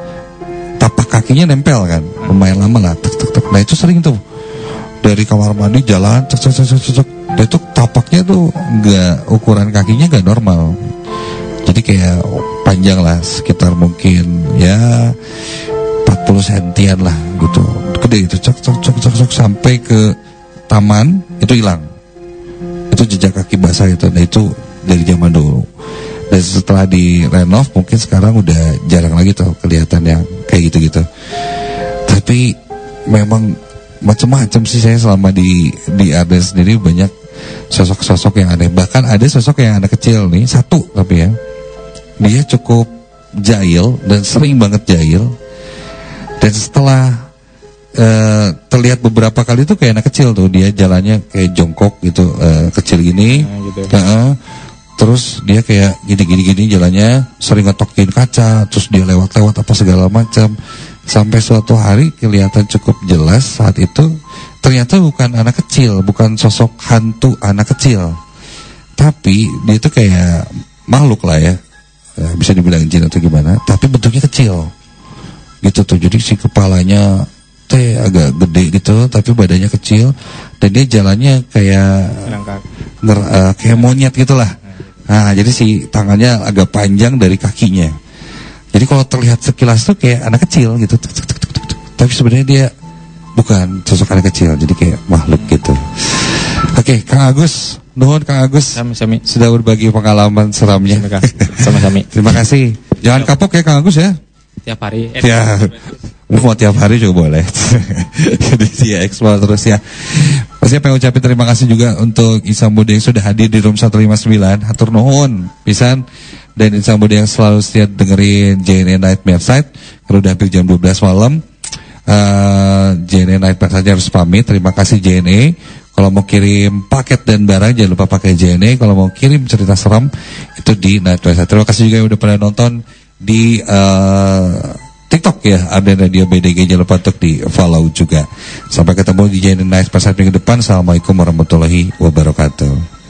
tapak kakinya nempel kan, lumayan lama lah, tek. Nah itu sering tuh dari kamar mandi jalan cek. Dan itu tapaknya tuh nggak, ukuran kakinya nggak normal. Jadi kayak panjang lah, sekitar mungkin ya 40 sentian lah gitu, gede itu, cek sampai ke taman itu hilang. Itu jejak kaki basah itu. Nah itu dari zaman dulu. Dan setelah direnov mungkin sekarang udah jarang lagi tuh kelihatan yang kayak gitu-gitu. Tapi memang macam-macam sih, saya selama di RDN sendiri banyak sosok-sosok yang aneh. Bahkan ada sosok yang anak kecil nih, satu tapi ya, dia cukup jahil dan sering banget jahil. Dan setelah terlihat beberapa kali tuh kayak anak kecil tuh, dia jalannya kayak jongkok gitu, kecil gini, gitu. Terus dia kayak gini jalannya, sering ngetokin kaca, terus dia lewat-lewat apa segala macam. Sampai suatu hari kelihatan cukup jelas saat itu ternyata bukan anak kecil, bukan sosok hantu anak kecil, tapi dia itu kayak makhluk lah ya, bisa dibilang jin atau gimana, tapi bentuknya kecil gitu tuh. Jadi si kepalanya agak gede gitu, tapi badannya kecil, dan dia jalannya kayak kayak monyet gitulah. Nah jadi si tangannya agak panjang dari kakinya. Jadi kalau terlihat sekilas tuh kayak anak kecil gitu, tapi sebenarnya dia bukan sosok anak kecil, jadi kayak makhluk gitu. Oke, Kang Agus, nuhun Kang Agus, sami-sami sudah berbagi pengalaman seramnya. Sama-sama. Terima kasih. Jangan kapok ya Kang Agus ya. Tiap hari. Mau tiap hari juga boleh. Jadi dia eksplor terus ya. Saya pengen ucapin terima kasih juga untuk Insan Muda yang sudah hadir di Room 159. Hatur nuhun pisan. Dan Insan Muda yang selalu setia dengerin JNE Nightmare Side. Kalau udah hampir jam 12 malam, JNE Nightmare saja harus pamit. Terima kasih JNE. Kalau mau kirim paket dan barang jangan lupa pakai JNE. Kalau mau kirim cerita seram itu di Nightmare Side. Terima kasih juga yang udah pernah nonton di TikTok ya, RDN Radio BDG, jangan lupa untuk di follow juga. Sampai ketemu di JNE Nightmare Side minggu depan. Assalamualaikum warahmatullahi wabarakatuh.